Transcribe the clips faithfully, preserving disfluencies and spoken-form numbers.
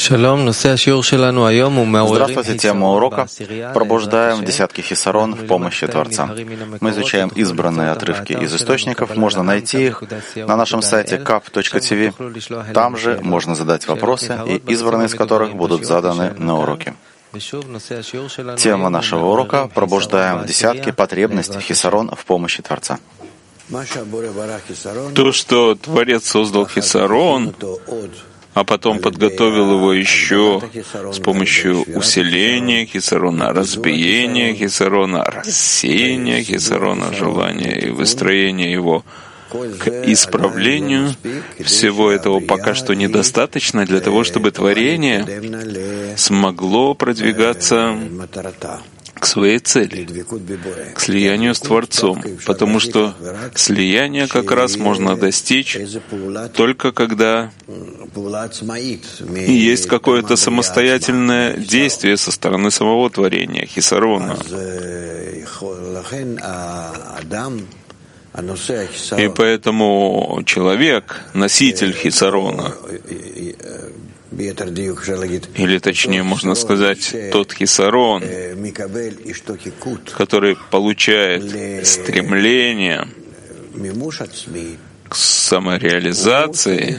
Здравствуйте, тема урока «Пробуждаем десятки хисарон в помощи Творца». Мы изучаем избранные отрывки из источников, можно найти их на нашем сайте кап точка ти ви. Там же можно задать вопросы, и избранные из которых будут заданы на уроке. Тема нашего урока «Пробуждаем десятки потребностей хисарон в помощи Творца». То, что Творец создал хисарон, а потом подготовил его еще с помощью усиления хисарона, разбиения хисарона, рассеяния хисарона, желания и выстроения его к исправлению. Всего этого пока что недостаточно для того, чтобы творение смогло продвигаться к своей цели, к слиянию с Творцом, потому что слияние как раз можно достичь только когда есть какое-то самостоятельное действие со стороны самого творения, хисарона. И поэтому человек, носитель хисарона, или точнее можно сказать, тот хисарон, который получает стремление к самореализации,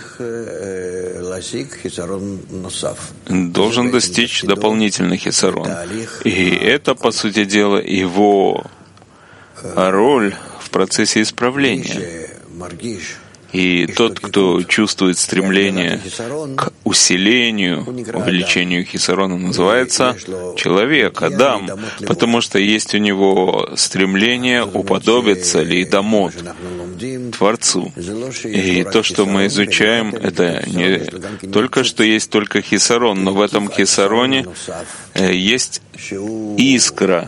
должен достичь дополнительный хисарон. И это, по сути дела, его роль в процессе исправления. И тот, кто чувствует стремление к усилению, увеличению хисарона, называется человек, Адам, потому что есть у него стремление уподобиться лейдамот, Творцу. И то, что мы изучаем, это не только что есть только хисарон, но в этом хисароне есть искра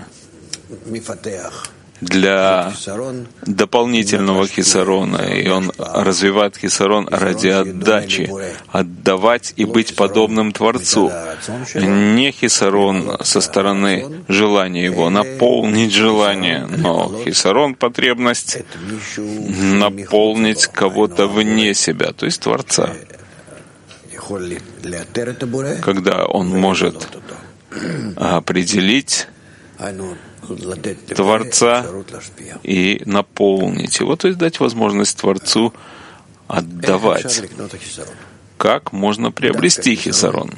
для дополнительного хисарона, и он развивает хисарон ради отдачи, отдавать и быть подобным Творцу. Не хисарон со стороны желания его, наполнить желание, но хисарон — потребность наполнить кого-то вне себя, то есть Творца, когда он может определить Творца и наполнить его, то есть дать возможность Творцу отдавать. Как можно приобрести хисарон?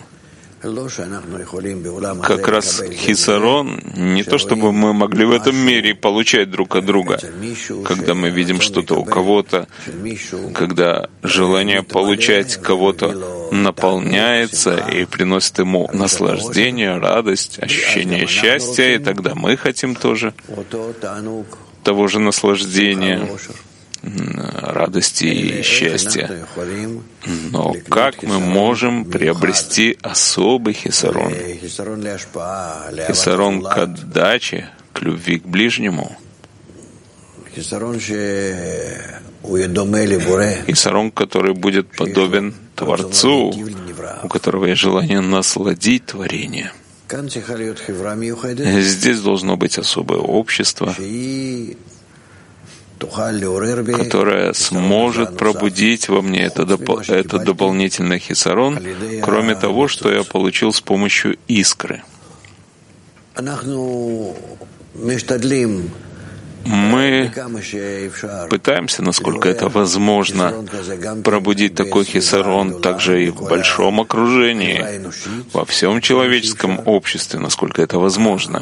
Как раз хисарон не то, чтобы мы могли в этом мире получать друг от друга, когда мы видим что-то у кого-то, когда желание получать кого-то наполняется и приносит ему наслаждение, радость, ощущение счастья, и тогда мы хотим тоже того же наслаждения, радости и счастья. Но как мы можем приобрести особый хисарон? Хисарон к отдаче, к любви к ближнему. Хисарон, который будет подобен Творцу, у которого есть желание насладить творение. Здесь должно быть особое общество, которая сможет пробудить во мне это, доп- это дополнительный хисарон, кроме того, что я получил с помощью искры. Мы пытаемся, насколько это возможно, пробудить такой хисарон также и в большом окружении, во всем человеческом обществе, насколько это возможно.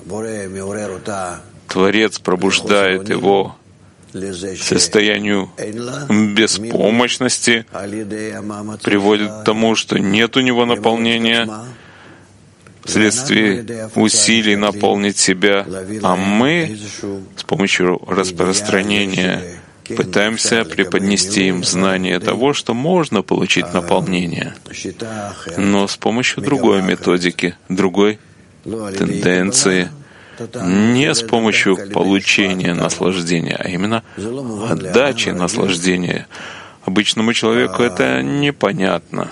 Творец пробуждает его к состоянию беспомощности, приводит к тому, что нет у него наполнения вследствие усилий наполнить себя, а мы с помощью распространения пытаемся преподнести им знание того, что можно получить наполнение, но с помощью другой методики, другой тенденции, не с помощью получения наслаждения, а именно отдачи наслаждения. Обычному человеку это непонятно.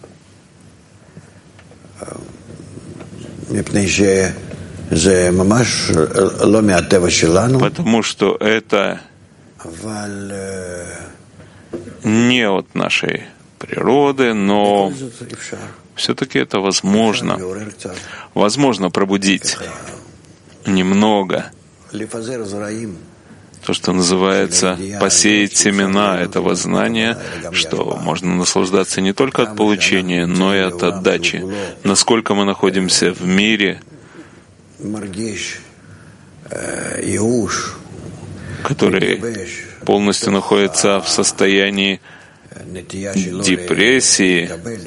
Потому что это не от нашей природы, но все-таки это возможно. Возможно пробудить немного то, что называется посеять семена этого знания, что можно наслаждаться не только от получения, но и от отдачи. Насколько мы находимся в мире, который полностью находится в состоянии депрессии,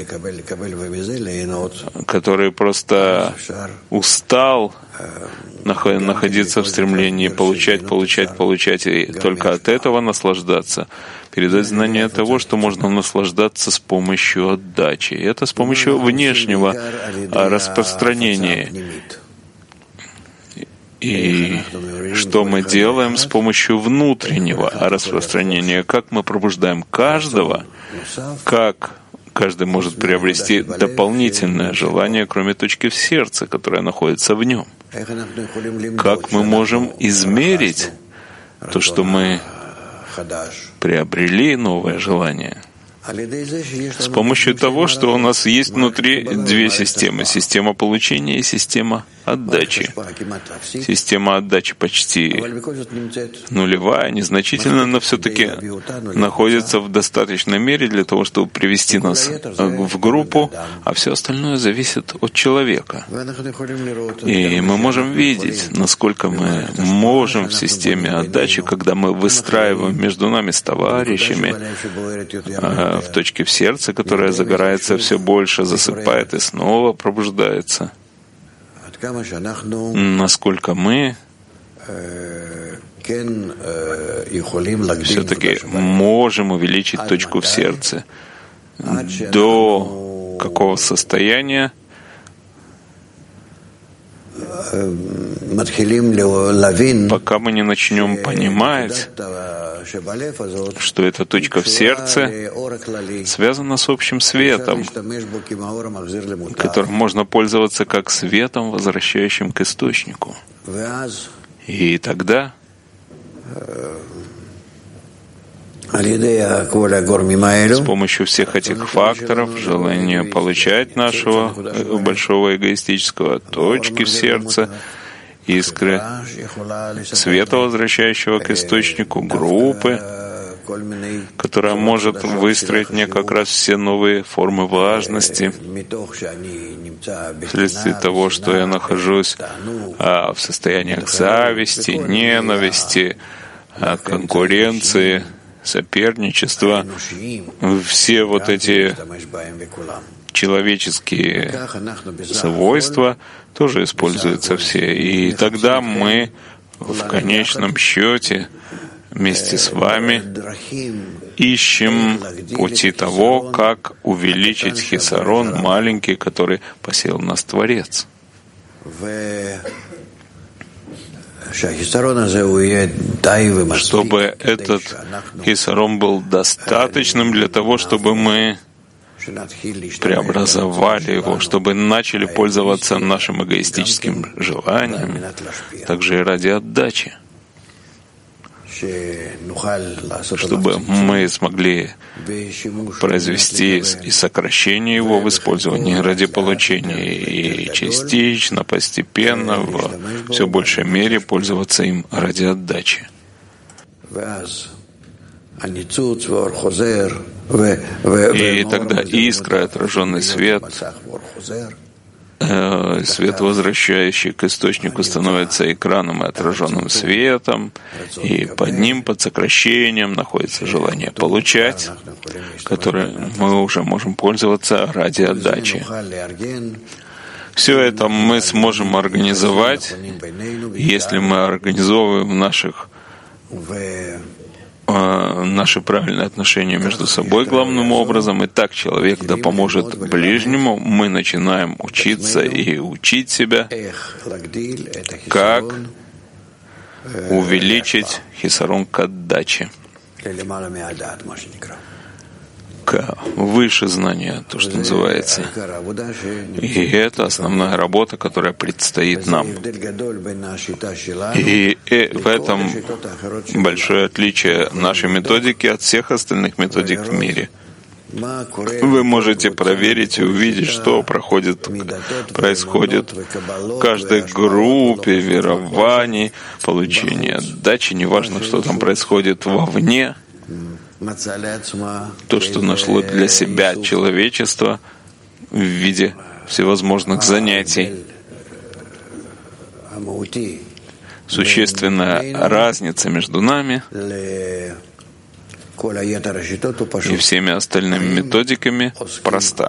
который просто устал находиться в стремлении получать, получать, получать, и только от этого наслаждаться, передать знание того, что можно наслаждаться с помощью отдачи. И это с помощью внешнего распространения. И что мы делаем с помощью внутреннего распространения, как мы пробуждаем каждого, как каждый может приобрести дополнительное желание, кроме точки в сердце, которая находится в нем. Как мы можем измерить то, что мы приобрели новое желание? С помощью того, что у нас есть внутри две системы. Система получения и система отдачи. Система отдачи почти нулевая, незначительная, но все-таки находится в достаточной мере для того, чтобы привести нас в группу, а все остальное зависит от человека. И мы можем видеть, насколько мы можем в системе отдачи, когда мы выстраиваем между нами с товарищами в точке в сердце, которая загорается все больше, засыпает и снова пробуждается. Насколько мы все-таки можем увеличить точку в сердце до какого состояния, пока мы не начнем понимать, что эта точка в сердце связана с общим светом, которым можно пользоваться как светом, возвращающим к источнику. И тогда с помощью всех этих факторов, желания получать нашего большого эгоистического, точки в сердце, искры, света, возвращающего к источнику, группы, которая может выстроить мне как раз все новые формы важности, вследствие того, что я нахожусь а, в состояниях зависти, ненависти, а, конкуренции, соперничества, все вот эти человеческие свойства тоже используются все. И тогда мы в конечном счете вместе с вами ищем пути того, как увеличить хисарон маленький, который посеял нас Творец. Чтобы этот хисарон был достаточным для того, чтобы мы преобразовали его, чтобы начали пользоваться нашим эгоистическим желанием, также и ради отдачи, чтобы мы смогли произвести и сокращение его в использовании ради получения и частично, постепенно, в все большей мере пользоваться им ради отдачи. И тогда искра, отраженный свет, свет, возвращающий к источнику, становится экраном и отраженным светом, и под ним, под сокращением, находится желание получать, которое мы уже можем пользоваться ради отдачи. Все это мы сможем организовать, если мы организовываем в наших наши правильные отношения между собой главным образом, и так человек да поможет ближнему, мы начинаем учиться и учить себя, как увеличить хисарон к отдаче, к выше знания, то, что называется. И это основная работа, которая предстоит нам. И в этом большое отличие нашей методики от всех остальных методик в мире. Вы можете проверить и увидеть, что проходит, происходит в каждой группе верований, получения отдачи, неважно, что там происходит вовне, то, что нашло для себя человечество в виде всевозможных занятий. Существенная разница между нами и всеми остальными методиками проста.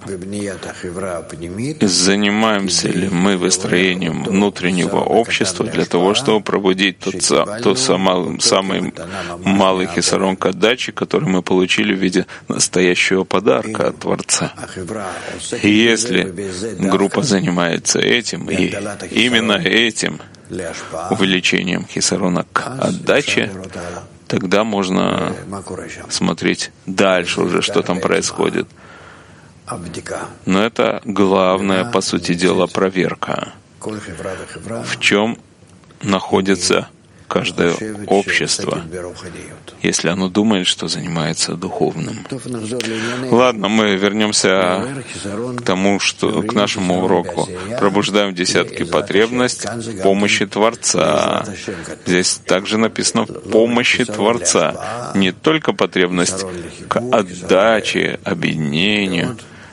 Занимаемся ли мы выстроением внутреннего общества для того, чтобы пробудить тот, тот самый, самый малый хисарон к отдаче, который мы получили в виде настоящего подарка от Творца? И если группа занимается этим, и именно этим, увеличением хисарона к отдаче, тогда можно смотреть дальше уже, что там происходит. Но это главная, по сути дела, проверка. В чем находится каждое общество, если оно думает, что занимается духовным. Ладно, мы вернемся к тому, что к нашему уроку. Пробуждаем десятки потребность помощи Творца. Здесь также написано помощи Творца. Не только потребность к отдаче, объединению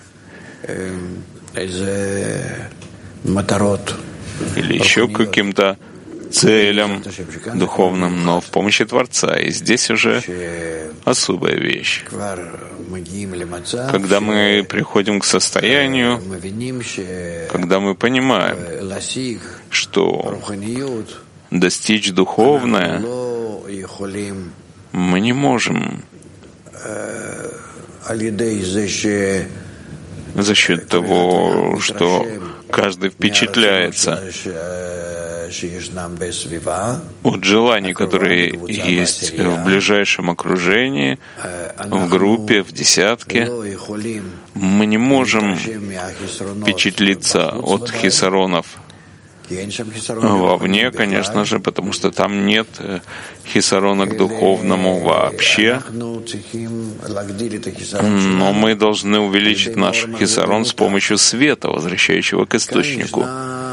или еще к каким-то целям духовным, но в помощи Творца. И здесь уже особая вещь. Когда мы приходим к состоянию, когда мы понимаем, что достичь духовное мы не можем за счет того, что каждый впечатляется от желаний, которые есть в ближайшем окружении, в группе, в десятке. Мы не можем впечатлиться от хисаронов вовне, конечно же, потому что там нет хисарона к духовному вообще. Но мы должны увеличить наш хисарон с помощью света, возвращающего к источнику.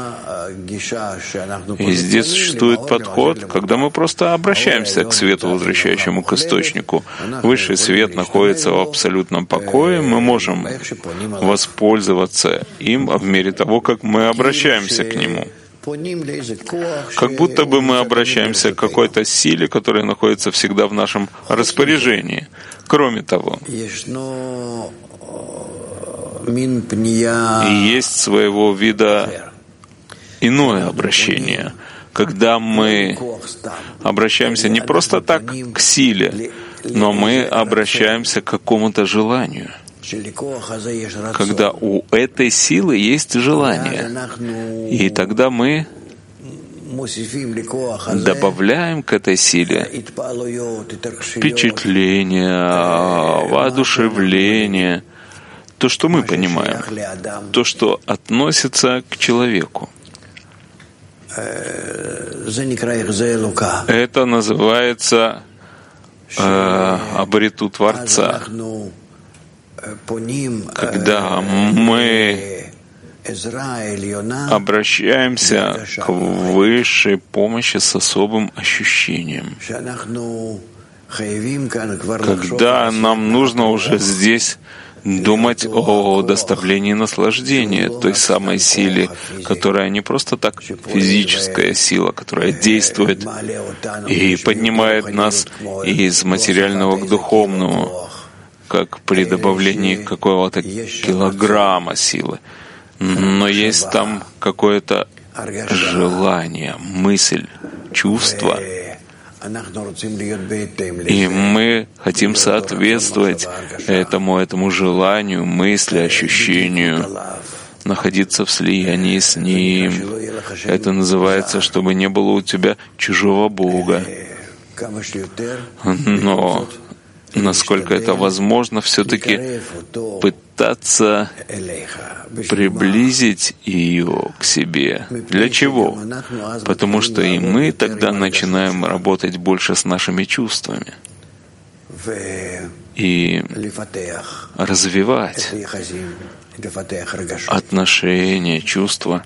И здесь существует подход, когда мы просто обращаемся к свету, возвращающему к источнику. Высший свет находится в абсолютном покое, мы можем воспользоваться им в мере того, как мы обращаемся к нему. Как будто бы мы обращаемся к какой-то силе, которая находится всегда в нашем распоряжении. Кроме того, и есть своего вида иное обращение, когда мы обращаемся не просто так к силе, но мы обращаемся к какому-то желанию. Когда у этой силы есть желание. И тогда мы добавляем к этой силе впечатление, воодушевление, то, что мы понимаем, то, что относится к человеку. Это называется э, «обрету Творца». Когда мы обращаемся к высшей помощи с особым ощущением, когда нам нужно уже здесь думать о доставлении наслаждения, той самой силе, которая не просто так физическая сила, которая действует и поднимает нас из материального к духовному, как при добавлении какого-то килограмма силы. Но есть там какое-то желание, мысль, чувство. И мы хотим соответствовать этому, этому желанию, мысли, ощущению, находиться в слиянии с Ним. Это называется, чтобы не было у тебя чужого Бога. Но насколько это возможно, все-таки пытаться приблизить ее к себе. Для чего? Потому что и мы тогда начинаем работать больше с нашими чувствами. и развивать отношения, чувства.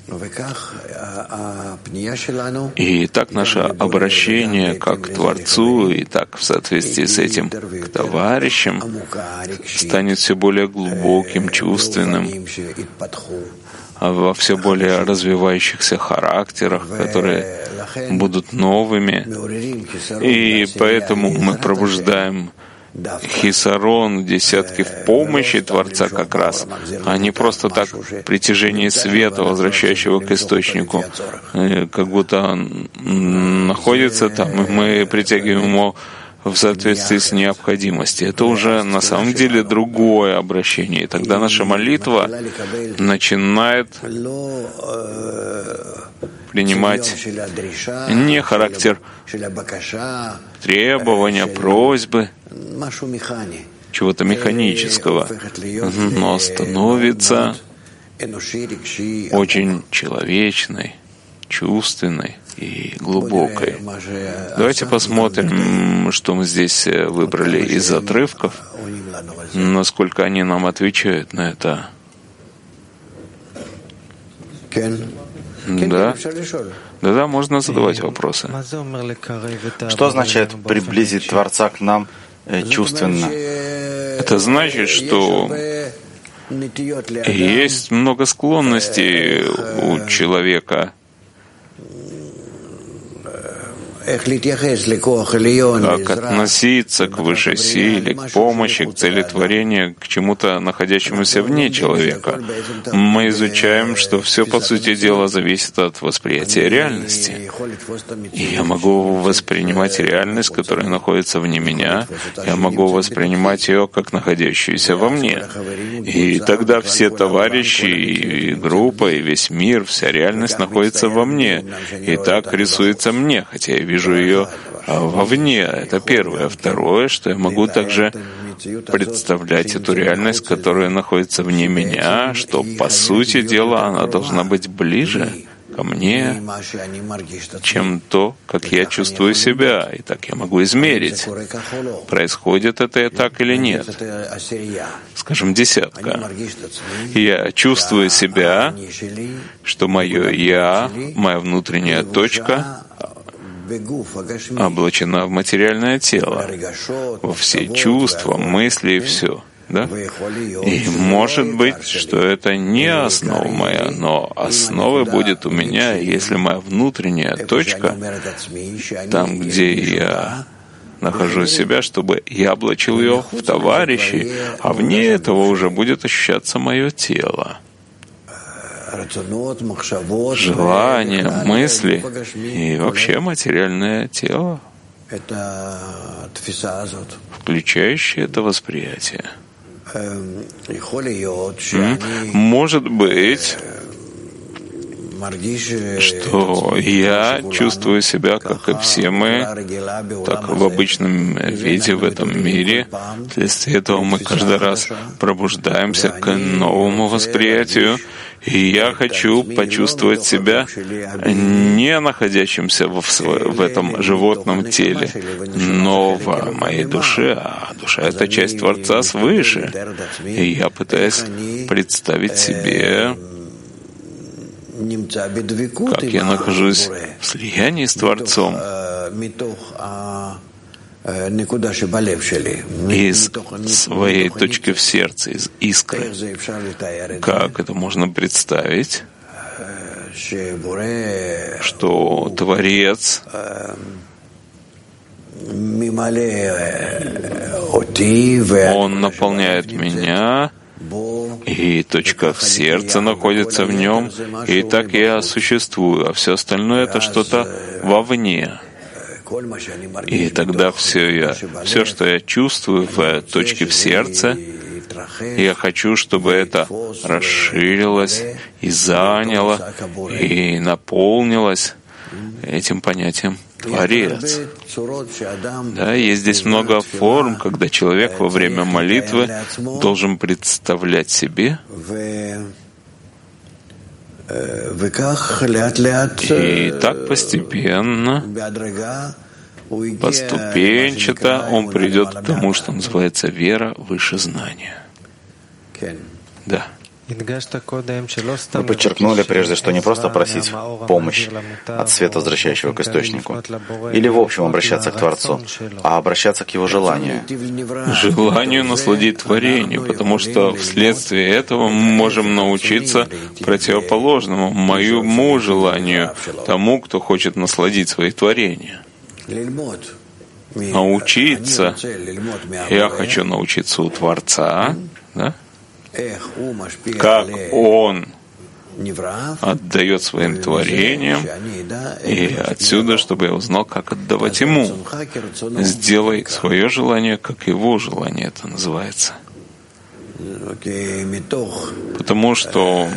И так наше обращение как к Творцу, и так в соответствии с этим к товарищам станет все более глубоким, чувственным, во все более развивающихся характерах, которые будут новыми. И поэтому мы пробуждаем хисарон, десятки в помощи Творца как раз, а не просто так притяжение света, возвращающего к источнику, как будто он находится там, и мы притягиваем его в соответствии с необходимостью. Это уже на самом деле другое обращение. И тогда наша молитва начинает принимать не характер требования, просьбы, чего-то механического, но становится очень человечной, чувственной и глубокой. Давайте посмотрим, что мы здесь выбрали из отрывков, насколько они нам отвечают на это. Да. Да-да, можно задавать вопросы. Что означает приблизить Творца к нам чувственно? Это значит, что есть много склонностей у человека как относиться к высшей силе, к помощи, к целетворению, к чему-то находящемуся вне человека. Мы изучаем, что все, по сути дела, зависит от восприятия реальности. И я могу воспринимать реальность, которая находится вне меня, я могу воспринимать ее как находящуюся во мне. И тогда все товарищи, и группа, и весь мир, вся реальность находится во мне. И так рисуется мне, хотя я вижу вижу ее вовне. Это первое. Второе, что я могу также представлять эту реальность, которая находится вне меня, что, по сути дела, она должна быть ближе ко мне, чем то, как я чувствую себя. И так я могу измерить, происходит это так или нет. Скажем, десятка. Я чувствую себя, что мое «я», моя внутренняя точка облачена в материальное тело, во все чувства, мысли и все. Да? И может быть, что это не основа моя, но основой будет у меня, если моя внутренняя точка, там, где я нахожу себя, чтобы я облачил ее в товарищей, а вне этого уже будет ощущаться мое тело. Желания, мысли и вообще материальное тело, включающее это восприятие. Может быть, что я чувствую себя, как и все мы, так в обычном виде в этом мире. Вследствие этого мы каждый раз пробуждаемся к новому восприятию, и я хочу почувствовать себя не находящимся в, в этом животном теле, но в моей душе, а душа — это часть Творца свыше. И я пытаюсь представить себе, как я нахожусь в слиянии с Творцом из своей точки в сердце, из искры. Как это можно представить? Что Творец Он наполняет меня, и точка в сердце находится в нем, и так я существую, а все остальное — это что-то вовне. И тогда все, я, все, что я чувствую в точке в сердце, я хочу, чтобы это расширилось и заняло, и наполнилось этим понятием Творец. Да, есть здесь много форм, когда человек во время молитвы должен представлять себе, и так постепенно поступенчато он придет к тому, что называется вера выше знания. Да. Вы подчеркнули прежде, что не просто просить помощь от света, возвращающего к источнику, или в общем обращаться к Творцу, а обращаться к Его желанию. Желанию насладить творение, потому что вследствие этого мы можем научиться противоположному, моему желанию, тому, кто хочет насладить свои творения. Научиться, я хочу научиться у Творца, да? Как Он отдает своим творениям, и отсюда, чтобы я узнал, как отдавать Ему. Сделай свое желание, как Его желание, это называется. Потому что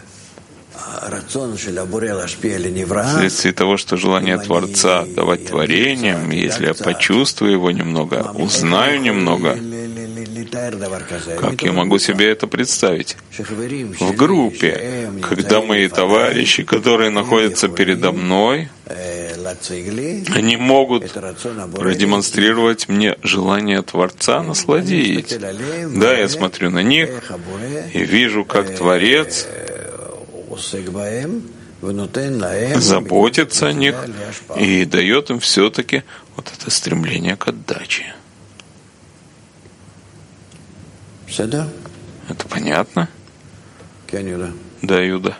вследствие того, что желание Творца отдавать творениям, если я почувствую его немного, узнаю немного, как я могу себе это представить? В группе, когда мои товарищи, которые находятся передо мной, они могут продемонстрировать мне желание Творца насладить. Да, я смотрю на них и вижу, как Творец заботится о них и дает им все-таки вот это стремление к отдаче. Это понятно? Да, Юда.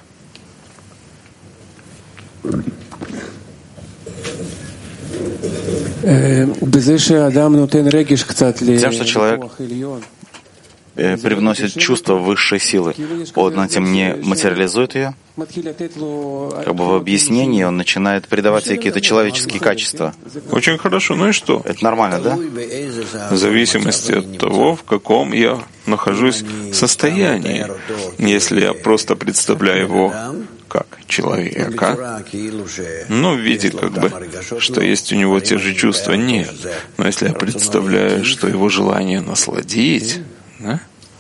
Тем, что человек привносит чувство высшей силы, он этим не материализует ее, как бы в объяснении он начинает придавать себе какие-то человеческие качества. Очень хорошо, ну и что? Это нормально, да? В зависимости от того, в каком я нахожусь состоянии. Если я просто представляю его как человека, ну, видит как бы, что есть у него те же чувства, нет. Но если я представляю, что его желание насладить, да?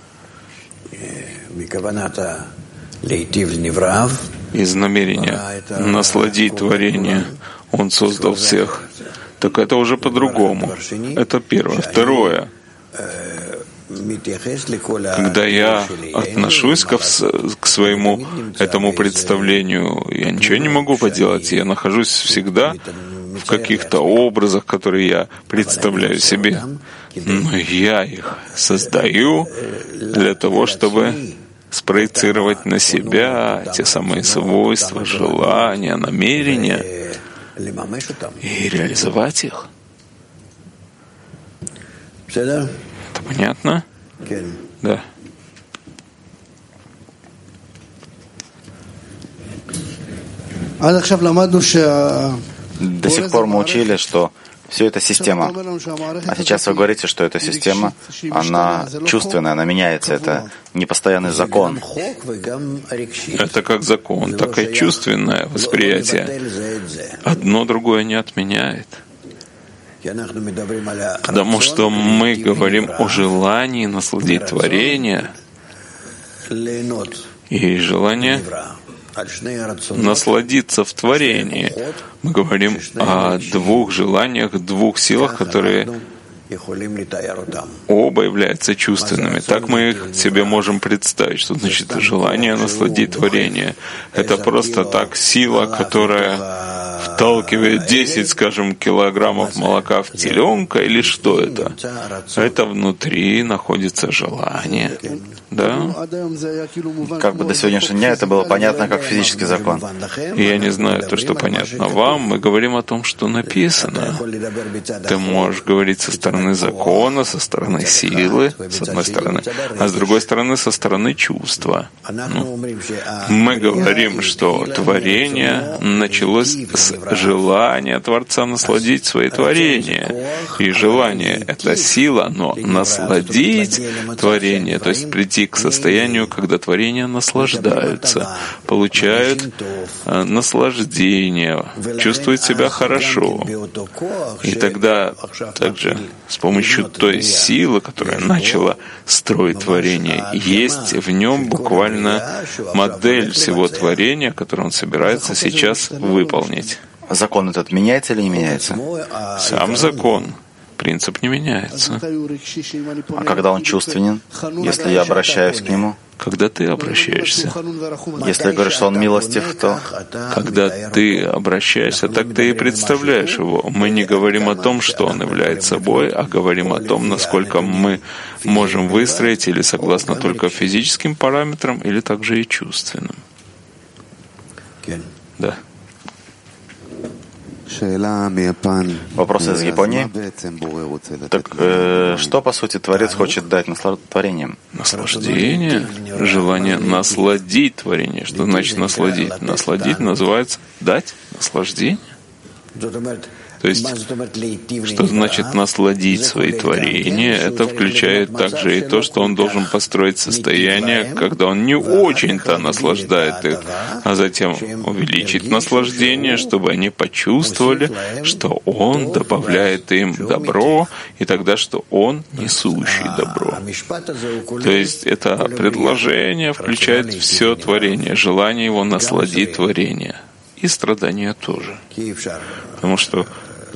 Из намерения насладить творение Он создал всех, так это уже по-другому. Это первое. Второе. Когда я отношусь ко, к своему этому представлению, я ничего не могу поделать. Я нахожусь всегда в каких-то образах, которые я представляю себе. Но я их создаю для того, чтобы спроецировать на себя те самые свойства, желания, намерения и реализовать их. Это понятно? Да. До сих пор мы учили, что все это система. А сейчас вы говорите, что эта система, она чувственная, она меняется. Это непостоянный закон. Это как закон, так и чувственное восприятие. Одно другое не отменяет. Потому что мы говорим о желании насладить творение и желание насладиться в творении. Мы говорим о двух желаниях, двух силах, которые оба являются чувственными. Так мы их себе можем представить. Что значит желание насладить творение? Это просто так сила, которая вталкивает десять, скажем, килограммов молока в теленка, или что это? Это внутри находится желание. Да? Как бы до сегодняшнего дня это было понятно как физический закон. И я не знаю то, что понятно вам. Мы говорим о том, что написано. Ты можешь говорить со стороны закона, со стороны силы, с одной стороны, а с другой стороны, со стороны чувства. Ну, мы говорим, что творение началось с желания Творца насладить свои творения. И желание — это сила, но насладить творение, то есть прийти к состоянию, когда творения наслаждаются, получают э, наслаждение, чувствуют себя хорошо. И тогда также с помощью той силы, которая начала строить творение, есть в нем буквально модель всего творения, которое он собирается сейчас выполнить. закон этот меняется или не меняется? Сам закон, принцип не меняется. А когда он чувственен, если я обращаюсь к нему? Когда ты обращаешься. Если я говорю, что он милостив, то... Когда ты обращаешься, так ты и представляешь его. Мы не говорим о том, что он является собой, а говорим о том, насколько мы можем выстроить или согласно только физическим параметрам, или также и чувственным. Да. Вопрос из Японии. Так э, что, по сути, Творец хочет дать наслад... творением? Наслаждение, желание насладить творение. Что значит насладить? Насладить называется дать наслаждение. То есть, что значит насладить свои творения? Это включает также и то, что он должен построить состояние, когда он не очень-то наслаждает их, а затем увеличить наслаждение, чтобы они почувствовали, что он добавляет им добро, и тогда, что он несущий добро. То есть это предложение включает все творение, желание его насладить творение. И страдания тоже. Потому что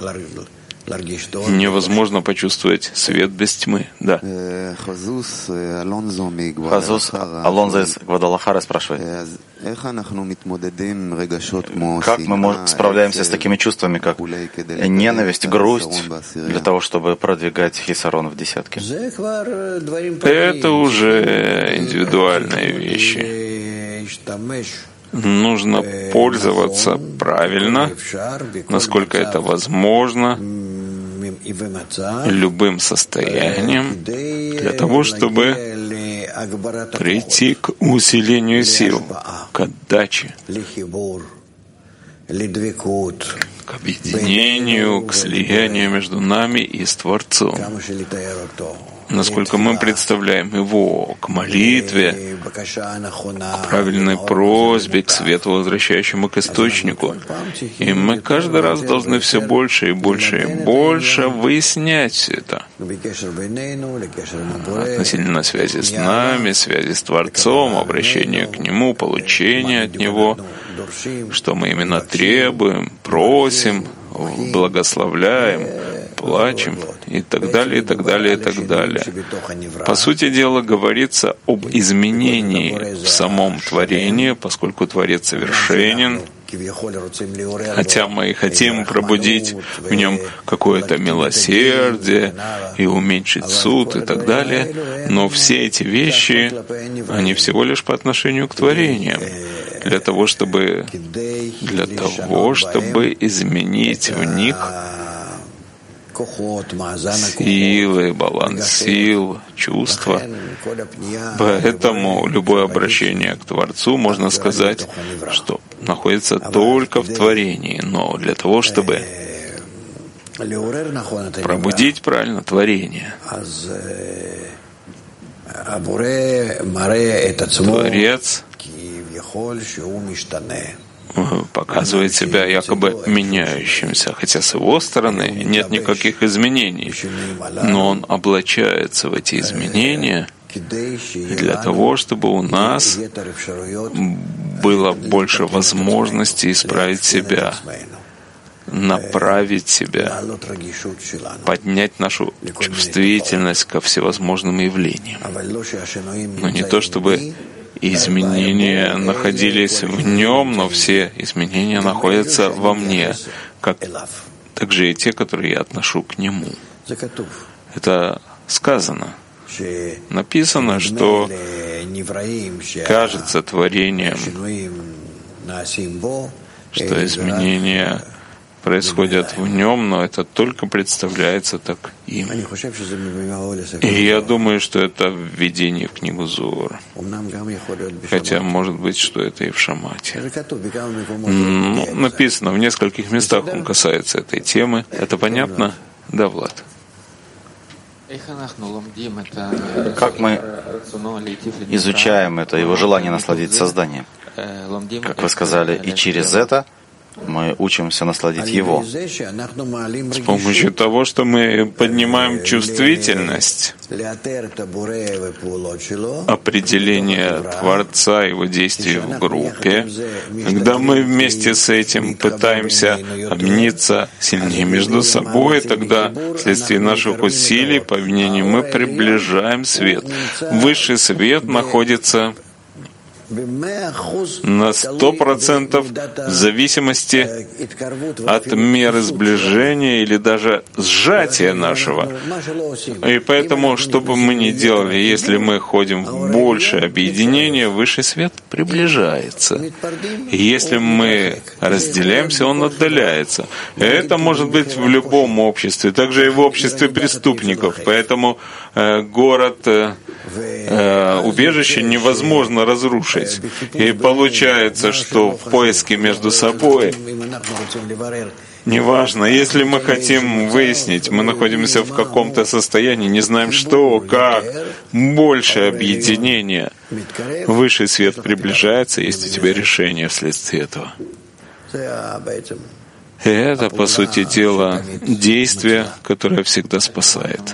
невозможно почувствовать свет без тьмы. Да. Хазус Алонзо из Гвадалахары спрашивает, как мы справляемся с такими чувствами, как ненависть, грусть, для того, чтобы продвигать хисарон в десятке? Это уже индивидуальные вещи. Нужно пользоваться правильно, насколько это возможно, любым состоянием, для того, чтобы прийти к усилению сил, к отдаче, к объединению, к слиянию между нами и с Творцом. Насколько мы представляем его, к молитве, к правильной просьбе, к свету, возвращающему к источнику. И мы каждый раз должны все больше и больше и больше выяснять все это. Относительно связи с нами, связи с Творцом, обращения к Нему, получения от Него, что мы именно требуем, просим, благословляем, плачем и так далее, и так далее, и так далее. По сути дела, говорится об изменении в самом творении, поскольку Творец совершенен, хотя мы и хотим пробудить в нем какое-то милосердие и уменьшить суд и так далее, но все эти вещи, они всего лишь по отношению к творениям, для того, чтобы, для того, чтобы изменить в них силы, баланс сил, чувства. Поэтому любое обращение к Творцу, можно сказать, что находится только в творении. Но для того, чтобы пробудить правильно творение, Творец показывает себя якобы меняющимся, хотя с его стороны нет никаких изменений, но он облачается в эти изменения для того, чтобы у нас было больше возможностей исправить себя, направить себя, поднять нашу чувствительность ко всевозможным явлениям. Но не то, чтобы изменения находились в нем, но все изменения находятся во мне, как также и те, которые я отношу к нему. Это сказано. Написано, что кажется творением, что изменения происходят в нем, но это только представляется так им. И я думаю, что это введение в книгу Зоар. Хотя, может быть, что это и в Шамате. Ну, написано в нескольких местах, он касается этой темы. Это понятно? Да, Влад. Как мы изучаем это, его желание насладить созданием? Как вы сказали, и через это Мы учимся насладить Его. С помощью того, что мы поднимаем чувствительность определения Творца, Его действий в группе, когда мы вместе с этим пытаемся объединиться сильнее между собой, тогда вследствие наших усилий, по объединению, мы приближаем свет. Высший свет находится на сто процентов в зависимости от меры сближения или даже сжатия нашего. И поэтому, что бы мы ни делали, если мы ходим в большее объединение, высший свет приближается. И если мы разделяемся, он отдаляется. И это может быть в любом обществе, также и в обществе преступников. Поэтому э, город э, э, убежище невозможно разрушить. И получается, что в поиске между собой, неважно, если мы хотим выяснить, мы находимся в каком-то состоянии, не знаем что, как, больше объединения, высший свет приближается, есть у тебя решение вследствие этого. И это, по сути дела, действие, которое всегда спасает.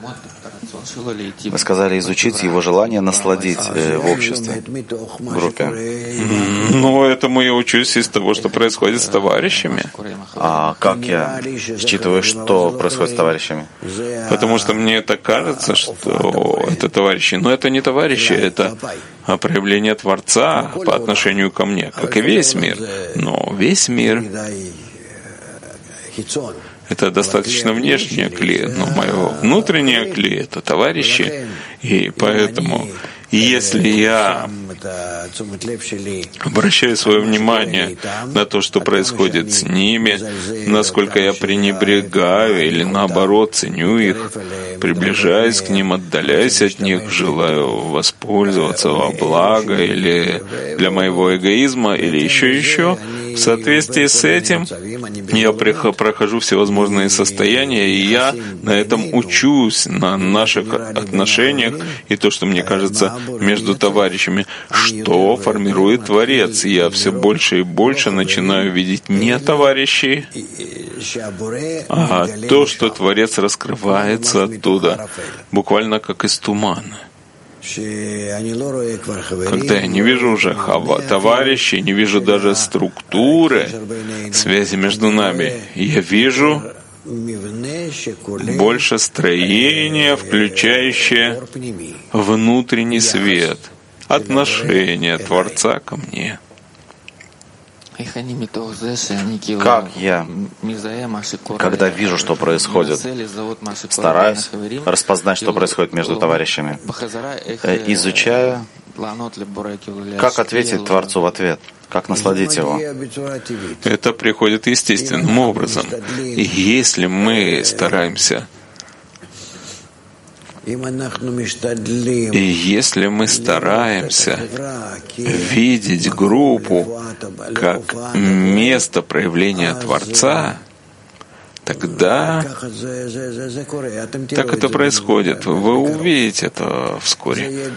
Вы сказали изучить его желание насладить э, в обществе, в группе. Ну, этому я учусь из того, что происходит с товарищами. А как я считываю, что происходит с товарищами? Потому что мне это кажется, что это товарищи. Но это не товарищи, это проявление Творца по отношению ко мне, как и весь мир. Но весь мир — это достаточно внешнее кли, но мое внутреннее кли — это товарищи. И поэтому, если я обращаю свое внимание на то, что происходит с ними, насколько я пренебрегаю или наоборот ценю их, приближаюсь к ним, отдаляюсь от них, желаю воспользоваться во благо или для моего эгоизма или еще еще, в соответствии с этим я прохожу всевозможные состояния, и я на этом учусь, на наших отношениях и то, что мне кажется между товарищами, что формирует Творец. Я все больше и больше начинаю видеть не товарищей, а то, что Творец раскрывается оттуда, буквально как из тумана. Когда я не вижу уже товарищей, не вижу даже структуры связи между нами, я вижу больше строения, включающее внутренний свет, отношение Творца ко мне. Как я, когда вижу, что происходит, стараюсь распознать, что происходит между товарищами, изучаю, как ответить Творцу в ответ, как насладить его. Это приходит естественным образом. И если мы стараемся, и если мы стараемся видеть группу как место проявления Творца, тогда так это происходит. Вы увидите это вскоре.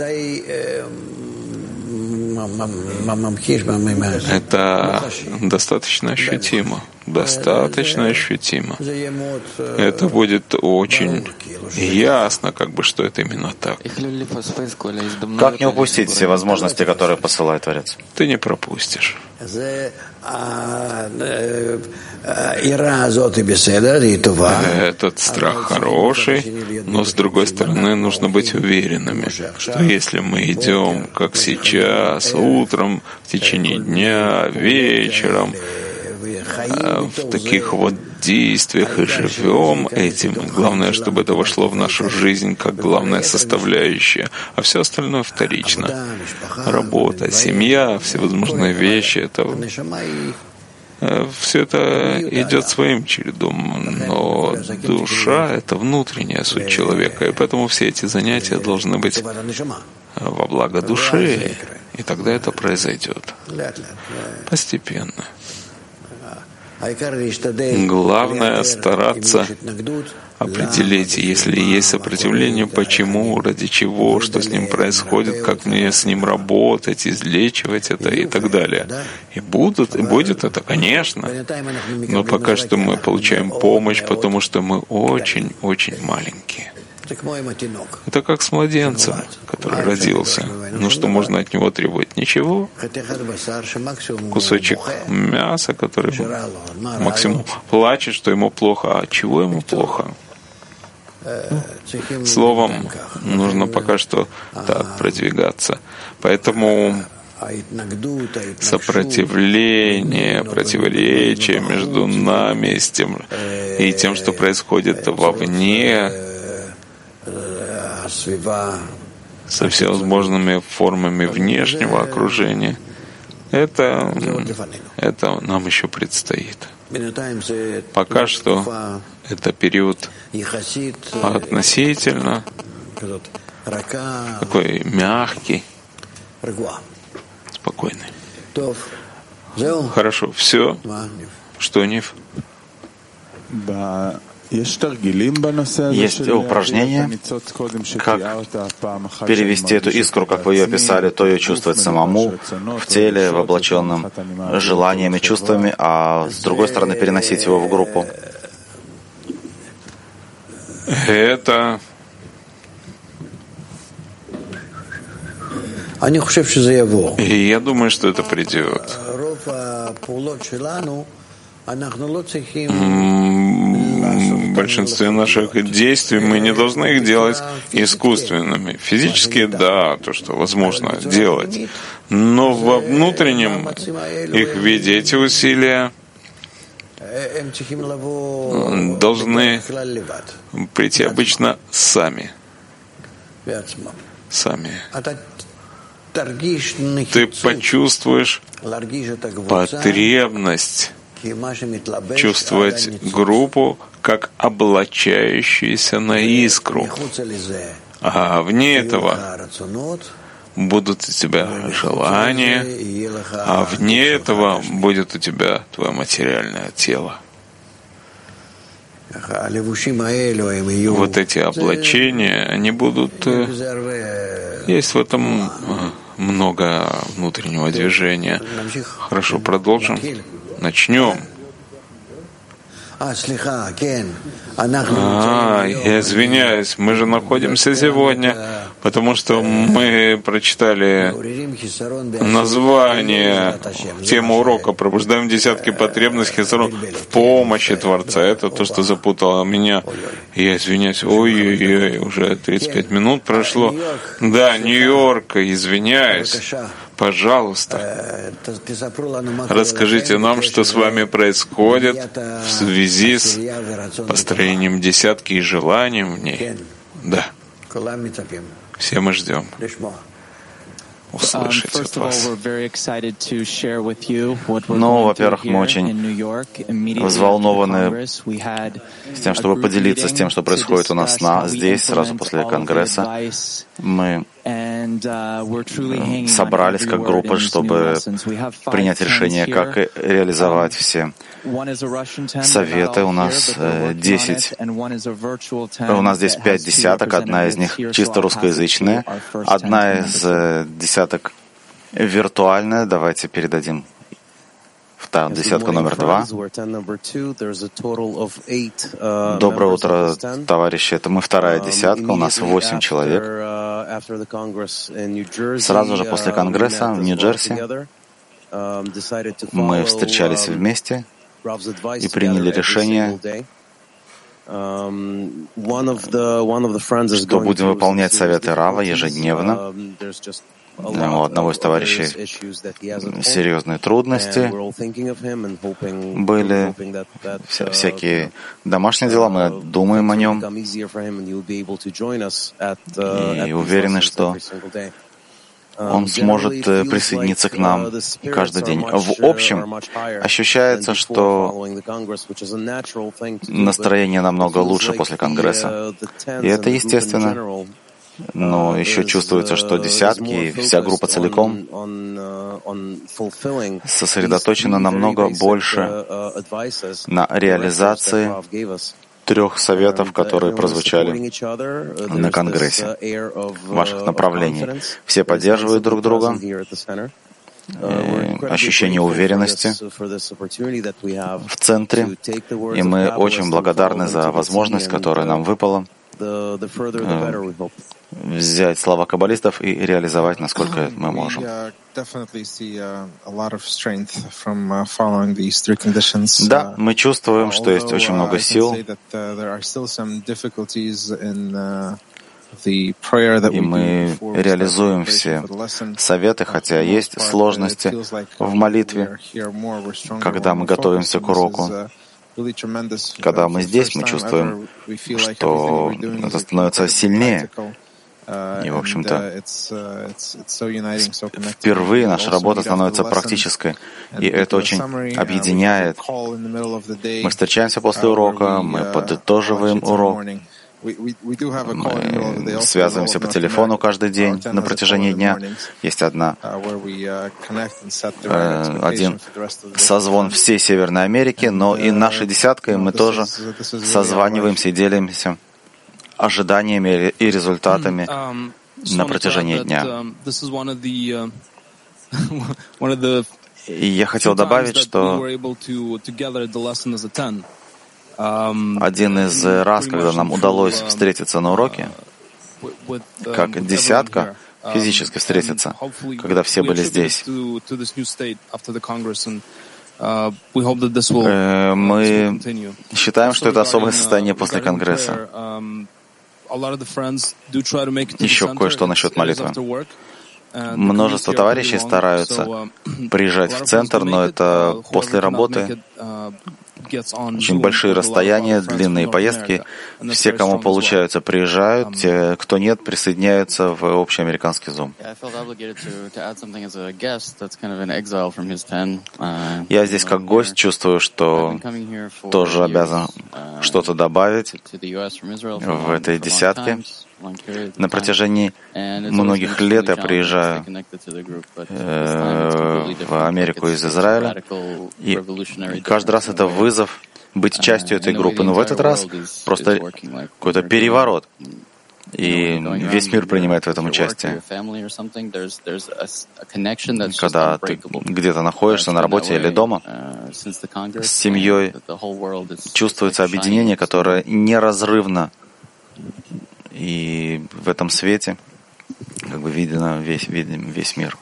Это достаточно ощутимо. Достаточно ощутимо. Это будет очень ясно, как бы, что это именно так. Как не упустить все возможности, которые посылает Творец? Ты не пропустишь. Этот страх хороший, но с другой стороны нужно быть уверенными, что если мы идем, как сейчас, утром, в течение дня, вечером, в таких вот действиях и живем этим. Главное, чтобы это вошло в нашу жизнь как главная составляющая, а все остальное вторично. Работа, семья, всевозможные вещи, это все это идет своим чередом, но душа — это внутренняя суть человека, и поэтому все эти занятия должны быть во благо души, и тогда это произойдет постепенно. Главное стараться определить, если есть сопротивление, почему, ради чего, что с ним происходит, как мне с ним работать, излечивать это и так далее. И будут, и будет это, конечно. Но пока что мы получаем помощь, потому что мы очень-очень маленькие. Это как с младенцем, который родился. Ну что можно от него требовать? Ничего. Кусочек мяса, который максимум плачет, что ему плохо. А чего ему плохо? Словом, нужно пока что так продвигаться. Поэтому сопротивление, противоречие между нами с тем, и тем, что происходит вовне, со всевозможными формами внешнего окружения, это, это нам еще предстоит. Пока что это период относительно такой мягкий, спокойный. Хорошо, все. Что, Нив? Есть упражнение, как перевести эту искру, как вы ее описали, то ее чувствовать самому, в теле, в облаченном желаниями, чувствами, а с другой стороны переносить его в группу. Это... И я думаю, что это придет. В большинстве наших действий мы не должны их делать искусственными. Физически, да, то, что возможно делать. Но во внутреннем их виде эти усилия должны прийти обычно сами. Сами. Ты почувствуешь потребность чувствовать группу как облачающуюся на искру. А вне этого будут у тебя желания, а вне этого будет у тебя твое материальное тело. Вот эти облачения, они будут... Есть в этом много внутреннего движения. Хорошо, продолжим. Начнем. А, я извиняюсь, мы же находимся сегодня, потому что мы прочитали название, тему урока «Пробуждаем десятки потребностей хисарон в помощи Творца». Это то, что запутало меня. Я извиняюсь, ой-ой-ой, уже тридцать пять минут прошло. Да, Нью-Йорк, извиняюсь. Пожалуйста, расскажите нам, что с вами происходит в связи с построением десятки и желанием в ней. Да. Все мы ждем услышать от вас. Ну, во-первых, мы очень взволнованы с тем, чтобы поделиться с тем, что происходит у нас на, здесь, сразу после Конгресса. Мы собрались как группа, чтобы принять решение, как реализовать все советы. У нас десять, у нас здесь пять десяток, одна из них чисто русскоязычная, одна из десяток виртуальная. Давайте передадим десятку номер два. Доброе утро, товарищи. Это мы вторая десятка, у нас восемь человек. Сразу же после Конгресса в Нью-Джерси мы встречались вместе и приняли решение, что будем выполнять советы Рава ежедневно. У одного из товарищей серьезные трудности были, вся, всякие домашние дела, мы думаем о нем и уверены, что он сможет присоединиться к нам каждый день. В общем, ощущается, что настроение намного лучше после Конгресса. И это естественно. но еще чувствуется, что десятки и вся группа целиком сосредоточена намного больше на реализации трех советов, которые прозвучали на Конгрессе, ваших направлений. Все поддерживают друг друга, ощущение уверенности в центре, и мы очень благодарны за возможность, которая нам выпала, взять слова каббалистов и реализовать, насколько мы можем. Да, мы чувствуем, что есть очень много сил, и мы реализуем все советы, хотя есть сложности в молитве, когда мы готовимся к уроку. Когда мы здесь, мы чувствуем, что это становится сильнее. И, в общем-то, впервые наша работа становится практической, и это очень объединяет. Мы встречаемся после урока, мы подытоживаем урок, мы связываемся по телефону каждый день на протяжении дня. Есть одна, э, один созвон всей Северной Америки, но и нашей десяткой мы тоже созваниваемся и делимся ожиданиями и результатами на протяжении дня. И я хотел добавить, что один из раз, когда нам удалось встретиться на уроке, как десятка, физически встретиться, когда все были здесь, мы считаем, что это особое состояние после Конгресса. Еще кое-что насчет молитвы. Множество товарищей стараются приезжать в центр, но это после работы. Очень большие расстояния, длинные поездки. Все, кому получается, приезжают. Те, кто нет, присоединяются в общий американский Zoom. Я здесь как гость чувствую, что тоже обязан что-то добавить в этой десятке. На протяжении многих лет я приезжаю э, в Америку из Израиля, и каждый раз это вызов быть частью этой группы. Но в этот раз просто какой-то переворот, и весь мир принимает в этом участие. Когда ты где-то находишься на работе или дома, с семьей чувствуется объединение, которое неразрывно. И в этом свете как бы видно весь, видим весь мир.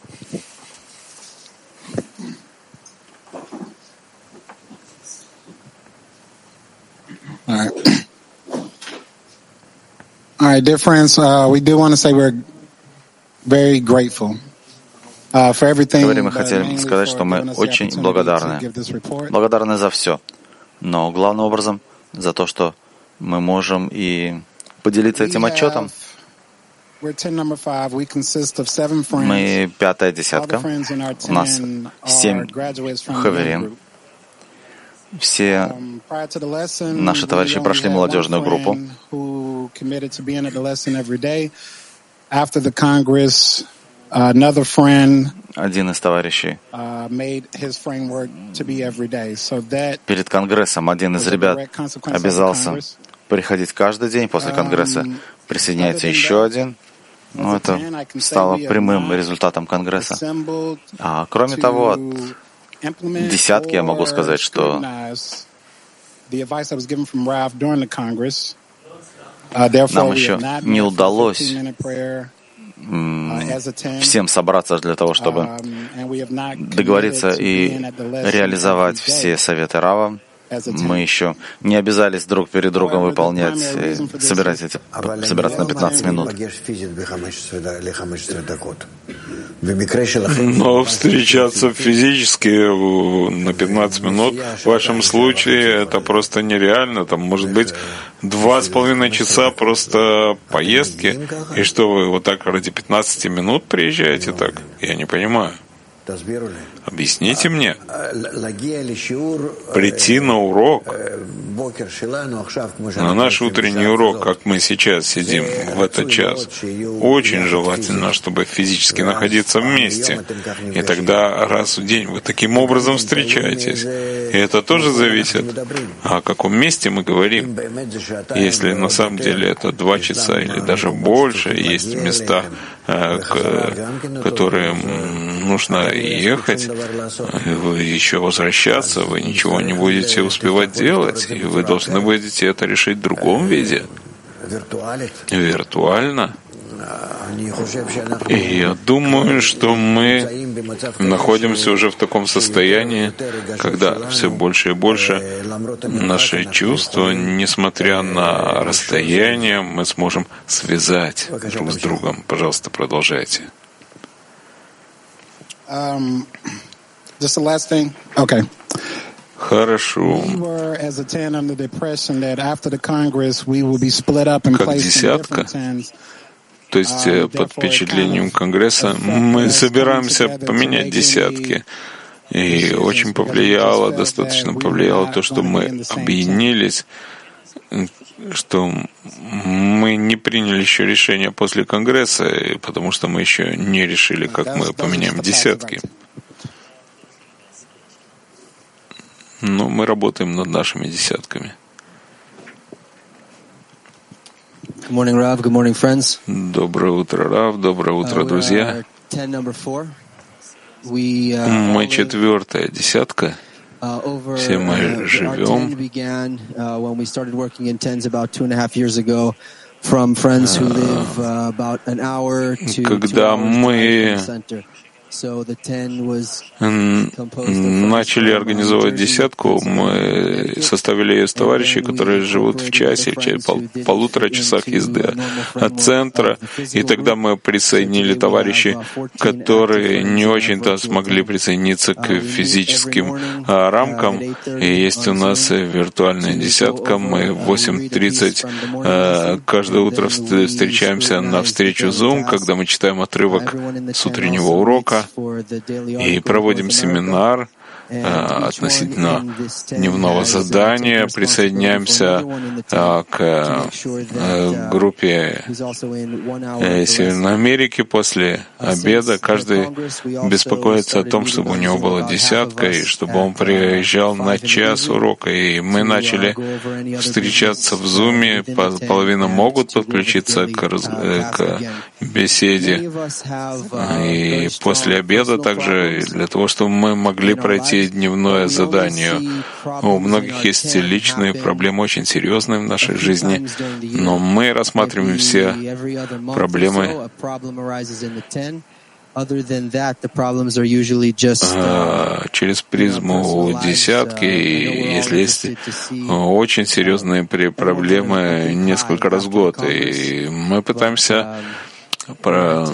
All right. All right, dear friends, uh, we do want to say we're very grateful uh, for everything. Мы хотели сказать, что мы очень благодарны. Благодарны за все. Но главным образом за то, что мы можем и поделиться этим отчетом. Мы пятая десятка. У нас семь хаверим. Все наши товарищи прошли молодежную группу. Один из товарищей перед Конгрессом, один из ребят обязался приходить каждый день после Конгресса. Присоединяется еще один. Ну, это стало прямым результатом Конгресса. А кроме того, от десятки я могу сказать, что нам еще не удалось всем собраться для того, чтобы договориться и реализовать все советы Рава. Мы еще не обязались друг перед другом выполнять, собирать эти, собираться на пятнадцать минут. Но встречаться физически на пятнадцать минут в вашем случае это просто нереально. Там может быть два с половиной часа просто поездки. И что вы вот так ради пятнадцати минут приезжаете так? Я не понимаю. Объясните мне, прийти на урок, на наш утренний урок, как мы сейчас сидим в этот час, очень желательно, чтобы физически находиться вместе. И тогда раз в день вы таким образом встречаетесь. И это тоже зависит, о каком месте мы говорим. Если на самом деле это два часа или даже больше, есть места, к которым нужно ехать, вы еще возвращаться, вы ничего не будете успевать делать, и вы должны будете это решить в другом виде, виртуально. И я думаю, что мы находимся уже в таком состоянии, когда все больше и больше наши чувства, несмотря на расстояние, мы сможем связать друг с другом. Пожалуйста, продолжайте. Um, just the last thing. Okay. Хорошо. Как десятка, то есть под впечатлением Конгресса, мы собираемся поменять десятки. И очень повлияло, достаточно повлияло то, что мы объединились, что мы не приняли еще решение после Конгресса, потому что мы еще не решили, как мы поменяем десятки. Но мы работаем над нашими десятками. Good morning, Rav. Good morning, friends. Доброе утро, Рав. Доброе утро, друзья. Мы четвертая десятка. Все мы живем. Когда мы начали организовывать десятку, мы составили ее из товарищей, которые живут в часе, в пол, полутора часах езды от центра, и тогда мы присоединили товарищей, которые не очень-то смогли присоединиться к физическим а, рамкам, и есть у нас виртуальная десятка, мы в восемь тридцать а, каждое утро встречаемся на встречу Zoom, когда мы читаем отрывок с утреннего урока, и проводим семинар э, относительно дневного задания, присоединяемся э, к э, группе э, Северной Америки после обеда. Каждый беспокоится о том, чтобы у него была десятка, и чтобы он приезжал на час урока. И мы начали встречаться в Зуме, половина могут подключиться к, раз... к беседе. И после обеда также для того, чтобы мы могли пройти дневное задание. У многих есть личные проблемы, очень серьезные в нашей жизни, но мы рассматриваем все проблемы через призму десятки, и если есть очень серьезные проблемы несколько раз в год, и мы пытаемся про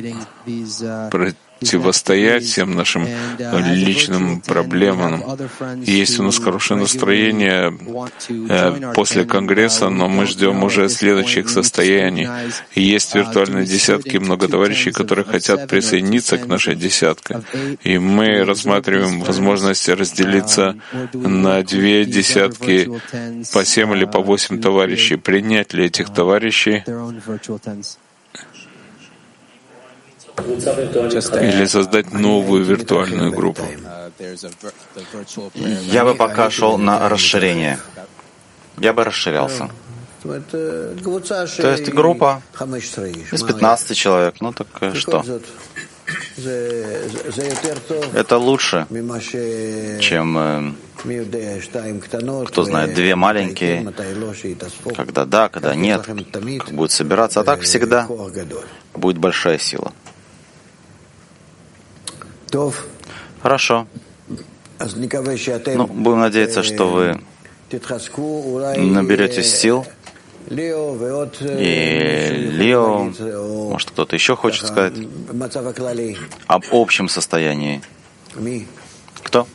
противостоять всем нашим личным проблемам. Есть у нас хорошее настроение после Конгресса, но мы ждем уже следующих состояний. Есть виртуальные десятки, много товарищей, которые хотят присоединиться к нашей десятке. И мы рассматриваем возможность разделиться на две десятки по семь или по восемь товарищей. Принять ли этих товарищей или создать новую виртуальную группу? Я бы пока шел на расширение. Я бы расширялся. То есть группа из пятнадцати человек. Ну так что? Это лучше, чем, кто знает, две маленькие, когда да, когда нет, как будет собираться. А так всегда будет большая сила. Хорошо. Ну, будем надеяться, что вы наберетесь сил. И Лео, может, кто-то еще хочет сказать об общем состоянии. Кто?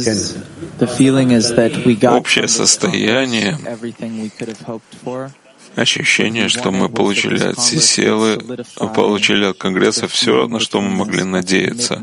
Общее состояние ощущение, что мы получили от Сиселы, получили от Конгресса все, на что мы могли надеяться.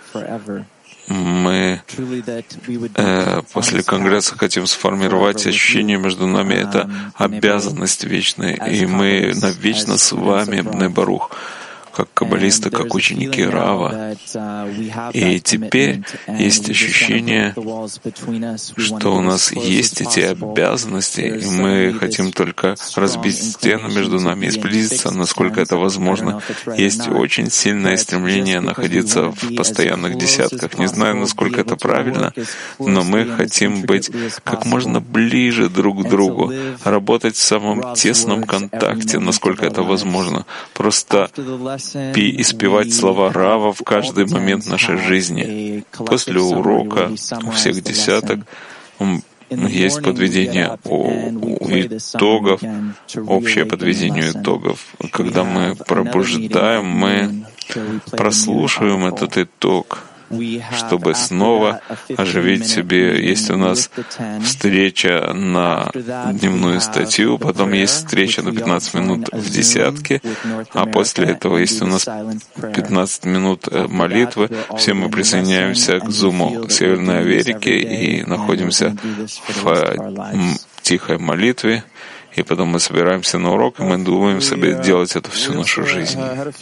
Мы э, после Конгресса хотим сформировать ощущение между нами, это обязанность вечная, и мы навечно с вами, Бней Барух, как каббалисты, как ученики Рава. И теперь есть ощущение, что у нас есть эти обязанности, и мы хотим только разбить стену между нами и сблизиться, насколько это возможно. Есть очень сильное стремление находиться в постоянных десятках. Не знаю, насколько это правильно, но мы хотим быть как можно ближе друг к другу, работать в самом тесном контакте, насколько это возможно. Просто и испевать слова Рава в каждый момент нашей жизни. После урока у всех десяток есть подведение итогов, общее подведение итогов. Когда мы пробуждаем, мы прослушиваем этот итог, чтобы снова оживить себе. Есть у нас встреча на дневную статью, потом есть встреча на пятнадцать минут в десятке, а после этого есть у нас пятнадцать минут молитвы. Все мы присоединяемся к Зуму Северной Америки и находимся в тихой молитве. И потом мы собираемся на урок, и мы думаем себе делать это всю нашу жизнь.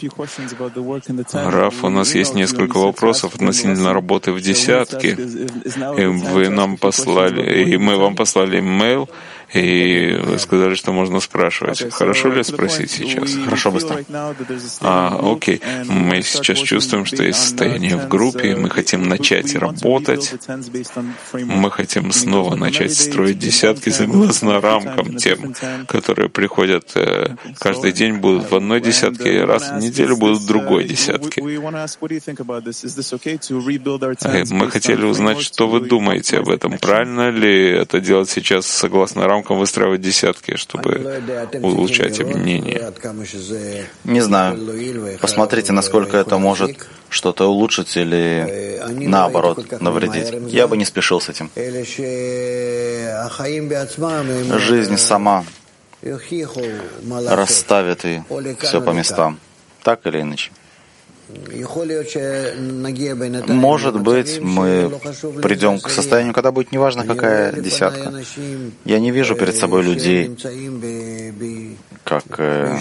Раф, у нас есть несколько вопросов относительно работы в десятке. И вы нам послали, и мы вам послали имейл, и вы сказали, что можно спрашивать. Хорошо ли спросить сейчас? Хорошо, быстро. А, окей. Мы сейчас чувствуем, что есть состояние в группе, мы хотим начать работать, мы хотим снова начать строить десятки согласно рамкам тем, которые приходят э, каждый день, будут в одной десятке, и раз в неделю будут в другой десятке. Мы хотели узнать, что вы думаете об этом. Правильно ли это делать сейчас согласно рамкам, выстраивать десятки, чтобы улучшать объединение? Не знаю. Посмотрите, насколько это может что-то улучшить или, наоборот, навредить. Я бы не спешил с этим. Жизнь сама расставит и все по местам, так или иначе. Может быть, мы придем к состоянию, когда будет неважно, какая десятка. Я не вижу перед собой людей, как... Э,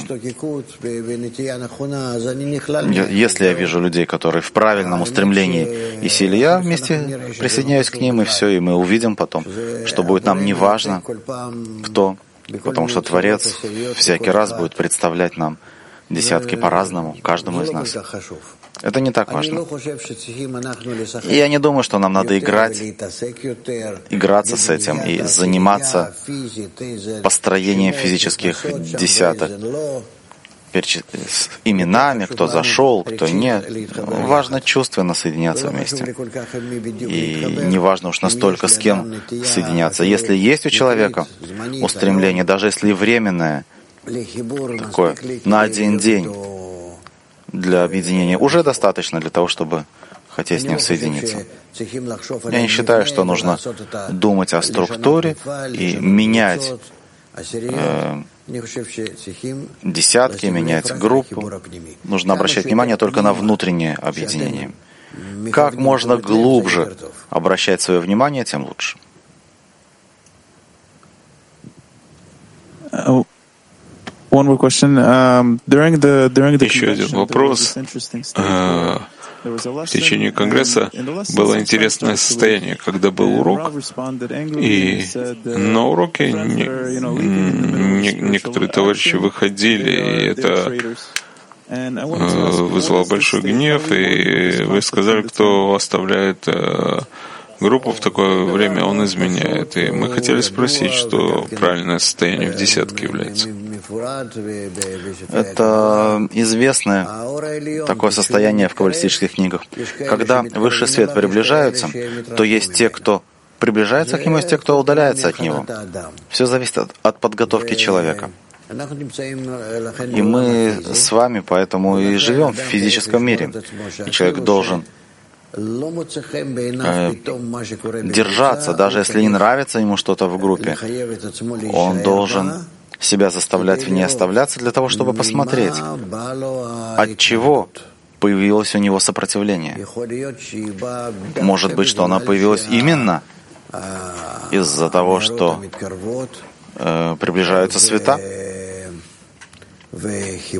если я вижу людей, которые в правильном устремлении и силе, я вместе присоединяюсь к ним, и все, и мы увидим потом, что будет нам неважно, кто, потому что Творец всякий раз будет представлять нам десятки по-разному, каждому из нас. Это не так важно. И я не думаю, что нам надо играть, играться с этим и заниматься построением физических десяток, с именами, кто зашел, кто нет. Важно чувственно соединяться вместе. И не важно уж настолько, с кем соединяться. Если есть у человека устремление, даже если и временное, такое, на один день для объединения, уже достаточно для того, чтобы хотеть с ним соединиться. Я не считаю, что нужно думать о структуре и менять э, десятки, менять группу. Нужно обращать внимание только на внутреннее объединение. Как можно глубже обращать свое внимание, тем лучше. One more question. Um, during the, during the Еще один вопрос. В течение Конгресса было интересное состояние, когда был урок, и на уроке не, не, некоторые товарищи выходили, и это вызвало большой гнев, и вы сказали, кто оставляет группу в такое время, он изменяет. И мы хотели спросить, что правильное состояние в десятке является. Это известное такое состояние в каббалистических книгах. Когда высший свет приближается, то есть те, кто приближается к нему, есть те, кто удаляется от него. Все зависит от, от подготовки человека. И мы с вами поэтому и живем в физическом мире. И человек должен держаться, даже если не нравится ему что-то в группе. Он должен себя заставлять в ней оставляться для того, чтобы посмотреть, от чего появилось у него сопротивление. Может быть, что оно появилось именно из-за того, что э, приближаются света, и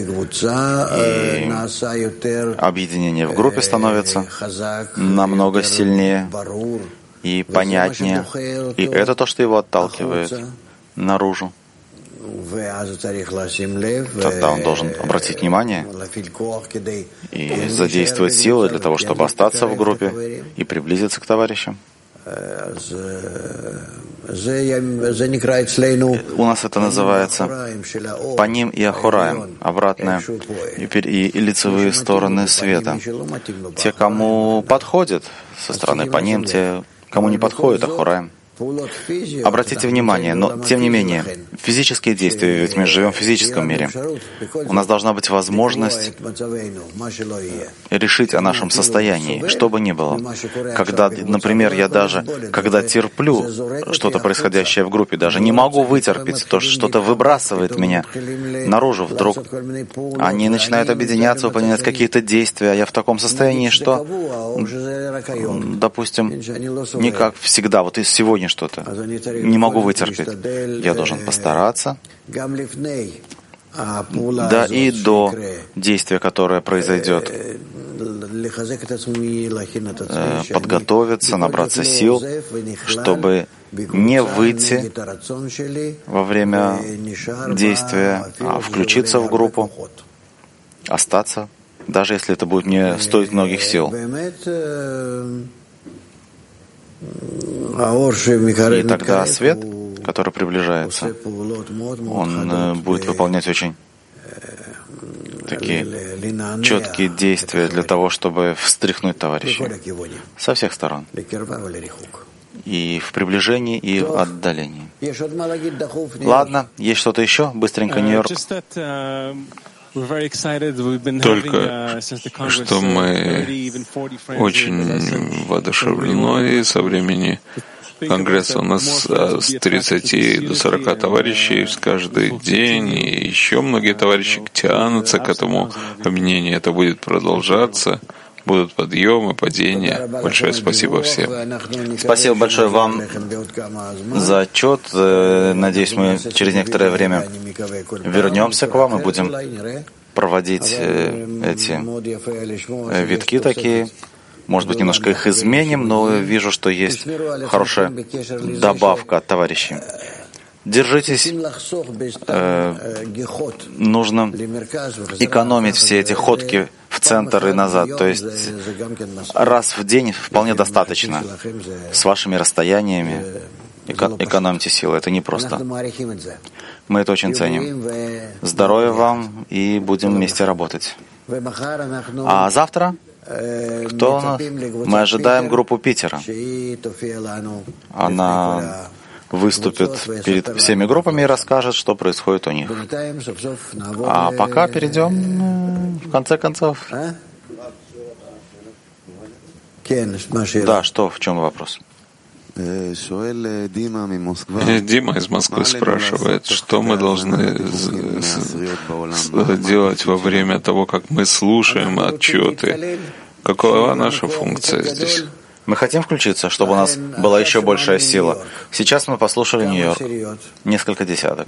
объединение в группе становится намного сильнее и понятнее. И это то, что его отталкивает наружу. Тогда он должен обратить внимание и задействовать силы для того, чтобы остаться в группе и приблизиться к товарищам. У нас это называется паним и ахураем, обратная и, и, и лицевые стороны света. Те, кому подходит со стороны паним, те, кому не подходит ахураем. Обратите внимание, но тем не менее, физические действия, ведь мы живем в физическом мире. У нас должна быть возможность решить о нашем состоянии, что бы ни было. Когда, например, я даже, когда терплю что-то происходящее в группе, даже не могу вытерпеть, то, что что-то выбрасывает меня наружу вдруг. Они начинают объединяться, выполнять какие-то действия, а я в таком состоянии, что, допустим, не как всегда, вот из сегодня что-то. Не могу вытерпеть. Я должен постараться. Да и до действия, которое произойдет, подготовиться, набраться сил, чтобы не выйти во время действия, а включиться в группу, остаться, даже если это будет мне стоить многих сил. И тогда свет, который приближается, он будет выполнять очень такие четкие действия для того, чтобы встряхнуть товарищей со всех сторон. И в приближении, и в отдалении. Ладно, есть что-то еще? Быстренько, Нью-Йорк. Только что мы очень воодушевлены со времени Конгресса. У нас с тридцати до сорока товарищей каждый день, и еще многие товарищи тянутся к этому объединению. Это будет продолжаться. Будут подъемы, падения. Большое спасибо всем. Спасибо большое вам за отчет. Надеюсь, мы через некоторое время вернемся к вам и будем проводить эти витки такие. Может быть, немножко их изменим, но вижу, что есть хорошая добавка от товарищей. Держитесь. Э, нужно экономить все эти ходки в центр и назад. То есть раз в день вполне достаточно. С вашими расстояниями эко- экономьте силы. Это непросто. Мы это очень ценим. Здоровья вам и будем вместе работать. А завтра? Кто у нас? Мы ожидаем группу Питера. Она выступит перед всеми группами и расскажет, что происходит у них. А пока перейдем, в конце концов. Да, что, в чем вопрос? Дима из Москвы спрашивает, что мы должны делать во время того, как мы слушаем отчеты. Какова наша функция здесь? Мы хотим включиться, чтобы у нас была еще большая сила. Сейчас мы послушали Нью-Йорк. Несколько десяток.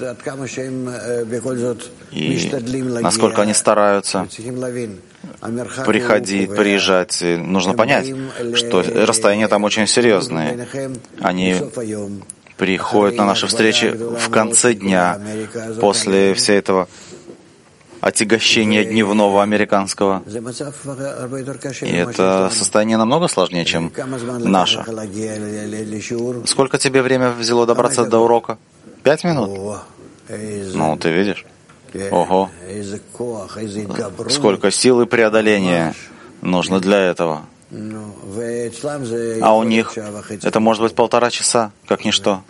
И насколько они стараются приходить, приезжать. Нужно понять, что расстояния там очень серьезные. Они приходят на наши встречи в конце дня, после всего этого отягощения дневного американского. И это состояние намного сложнее, чем наше. Сколько тебе время взяло добраться до урока? Пять минут? Ну, ты видишь? Ого. Сколько сил и преодоления нужно для этого. А у них это может быть полтора часа, как ничто.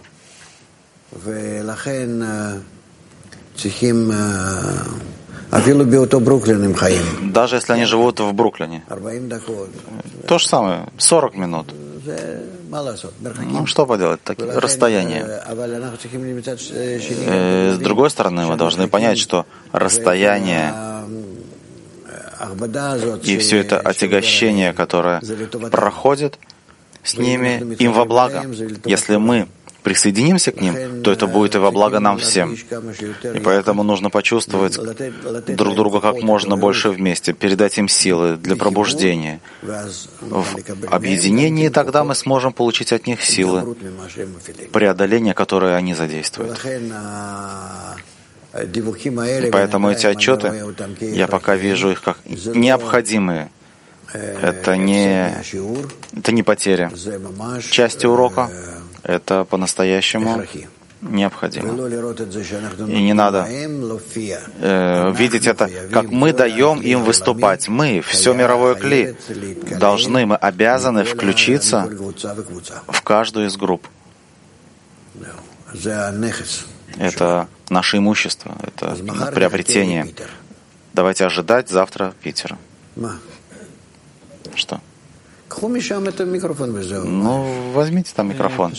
Даже если они живут в Бруклине. То же самое, сорок минут. Ну, что поделать, такие расстояния. С другой стороны, мы должны понять, что расстояние и все это отягощение, которое проходит с ними, им во благо. Если мы присоединимся к ним, то это будет и во благо нам всем. И поэтому нужно почувствовать друг друга как можно больше вместе, передать им силы для пробуждения. В объединении тогда мы сможем получить от них силы, преодоления, которые они задействуют. И поэтому эти отчеты, я пока вижу их как необходимые. Это не, это не потеря. Части урока — это по-настоящему необходимо. И не надо э, видеть это, как мы даем им выступать. Мы, все мировое кли, должны, мы обязаны включиться в каждую из групп. Это наше имущество, это приобретение. Давайте ожидать завтра Питера. Что? Ну, возьмите там микрофон.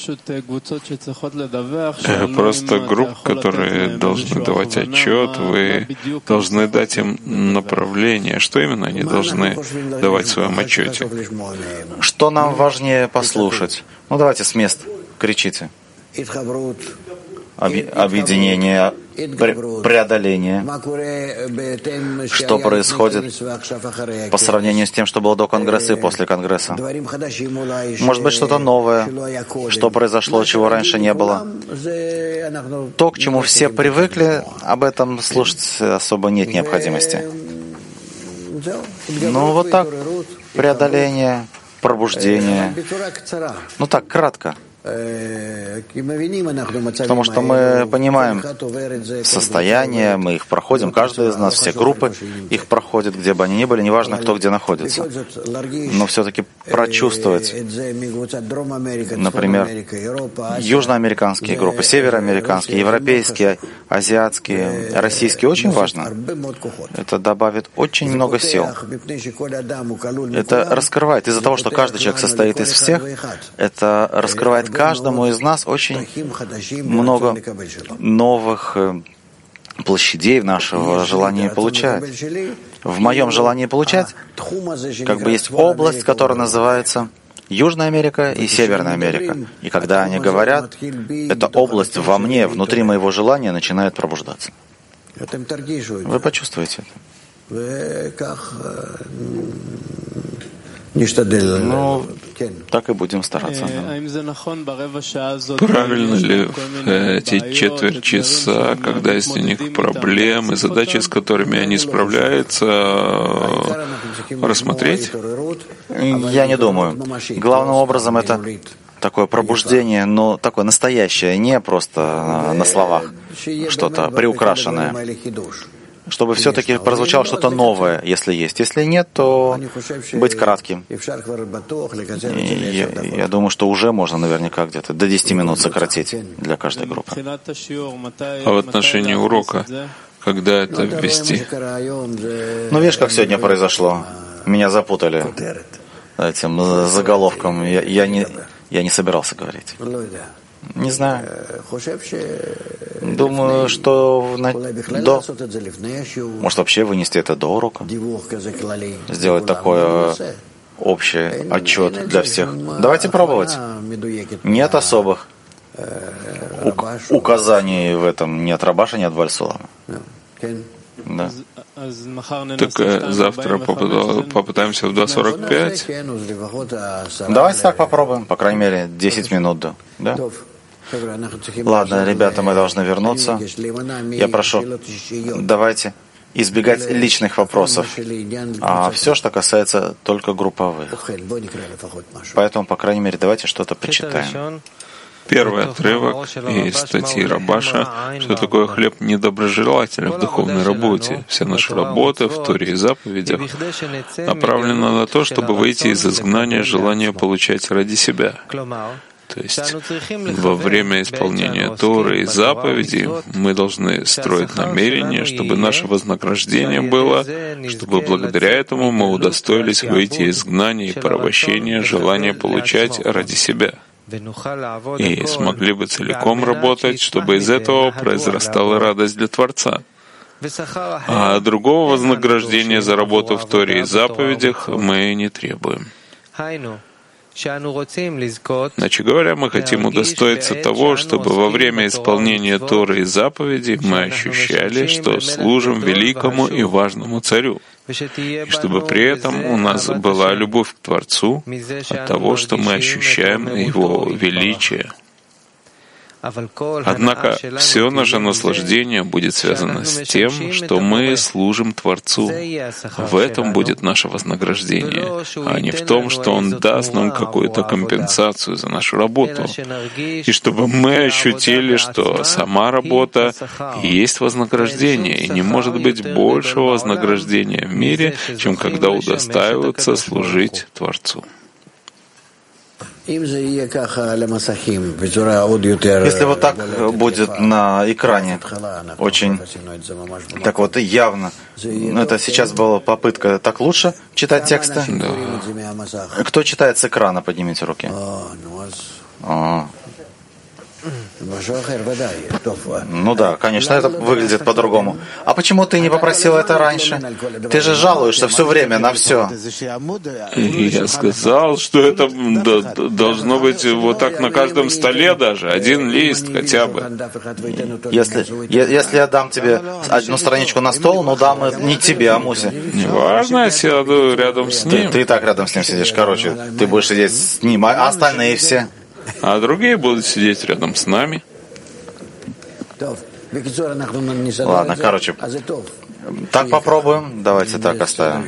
Просто групп, которые должны давать отчет, вы должны дать им направление. Что именно они должны давать в своем отчете? Что нам важнее послушать? Ну, давайте с мест кричите. Объединение, преодоление, что происходит по сравнению с тем, что было до Конгресса и после Конгресса. Может быть, что-то новое, что произошло, чего раньше не было. То, к чему все привыкли, об этом слушать особо нет необходимости. Ну, вот так, преодоление, пробуждение. Ну так, кратко. Потому что мы понимаем состояние, мы их проходим, каждый из нас, все группы их проходят, где бы они ни были, неважно, кто где находится. Но все-таки прочувствовать, например, южноамериканские группы, североамериканские, европейские, азиатские, российские, очень важно. Это добавит очень много сил. Это раскрывает, из-за того, что каждый человек состоит из всех, это раскрывает каждому из нас очень много новых площадей в нашего желания получать. В моем желании получать, как бы есть область, которая называется Южная Америка и Северная Америка. И когда они говорят, эта область во мне, внутри моего желания, начинает пробуждаться. Вы почувствуете это? Ну, так и будем стараться. Правильно ли в эти четверть часа, когда есть у них проблемы, задачи, с которыми они справляются, рассмотреть? Я не думаю. Главным образом это такое пробуждение, но такое настоящее, не просто на словах, что-то приукрашенное. Чтобы все-таки прозвучало что-то новое, если есть. Если нет, то быть кратким. И я, я думаю, что уже можно наверняка где-то до десяти минут сократить для каждой группы. А в отношении урока, когда это ввести? Ну, видишь, как сегодня произошло. Меня запутали этим заголовком. Я, я, не, я не собирался говорить. Не знаю. Думаю, что на... до... Может, вообще вынести это до урока? Сделать такой общий отчет для всех. Давайте пробовать. Нет особых ук... указаний в этом. Ни от Рабаша, ни от Вальсулама. Да. Так завтра попытаемся в два сорок пять. Давайте так попробуем. По крайней мере, десять минут до. Да? Ладно, ребята, мы должны вернуться. Я прошу, давайте избегать личных вопросов, а все, что касается только групповых. Поэтому, по крайней мере, давайте что-то почитаем. Первый отрывок из статьи Рабаша, что такое хлеб недоброжелателя в духовной работе. Вся наша работа в Торе и заповедях направлена на то, чтобы выйти из изгнания желания получать ради себя. То есть во время исполнения Торы и заповедей мы должны строить намерение, чтобы наше вознаграждение было, чтобы благодаря этому мы удостоились выйти из изгнания и порабощения, желания получать ради себя, и смогли бы целиком работать, чтобы из этого произрастала радость для Творца. А другого вознаграждения за работу в Торе и заповедях мы не требуем. Иначе говоря, мы хотим удостоиться того, чтобы во время исполнения Торы и заповедей мы ощущали, что служим великому и важному Царю, и чтобы при этом у нас была любовь к Творцу от того, что мы ощущаем Его величие. Однако все наше наслаждение будет связано с тем, что мы служим Творцу. В этом будет наше вознаграждение, а не в том, что Он даст нам какую-то компенсацию за нашу работу. И чтобы мы ощутили, что сама работа и есть вознаграждение, и не может быть большего вознаграждения в мире, чем когда удостаиваются служить Творцу. Если вот так будет на экране, очень так вот и явно, ну, это сейчас была попытка, так лучше читать тексты? Да. Кто читает с экрана, поднимите руки. А. Ну да, конечно, это выглядит по-другому. А почему ты не попросил это раньше? Ты же жалуешься все время на все. Я сказал, что это должно быть вот так на каждом столе даже, один лист хотя бы. Если, если я дам тебе одну страничку на стол, ну дам не тебе, а Мусе. Неважно, я сяду рядом с ним. Ты, ты и так рядом с ним сидишь, короче, ты будешь сидеть с ним, а остальные все? А другие будут сидеть рядом с нами. Ладно, короче, так попробуем. Давайте так оставим.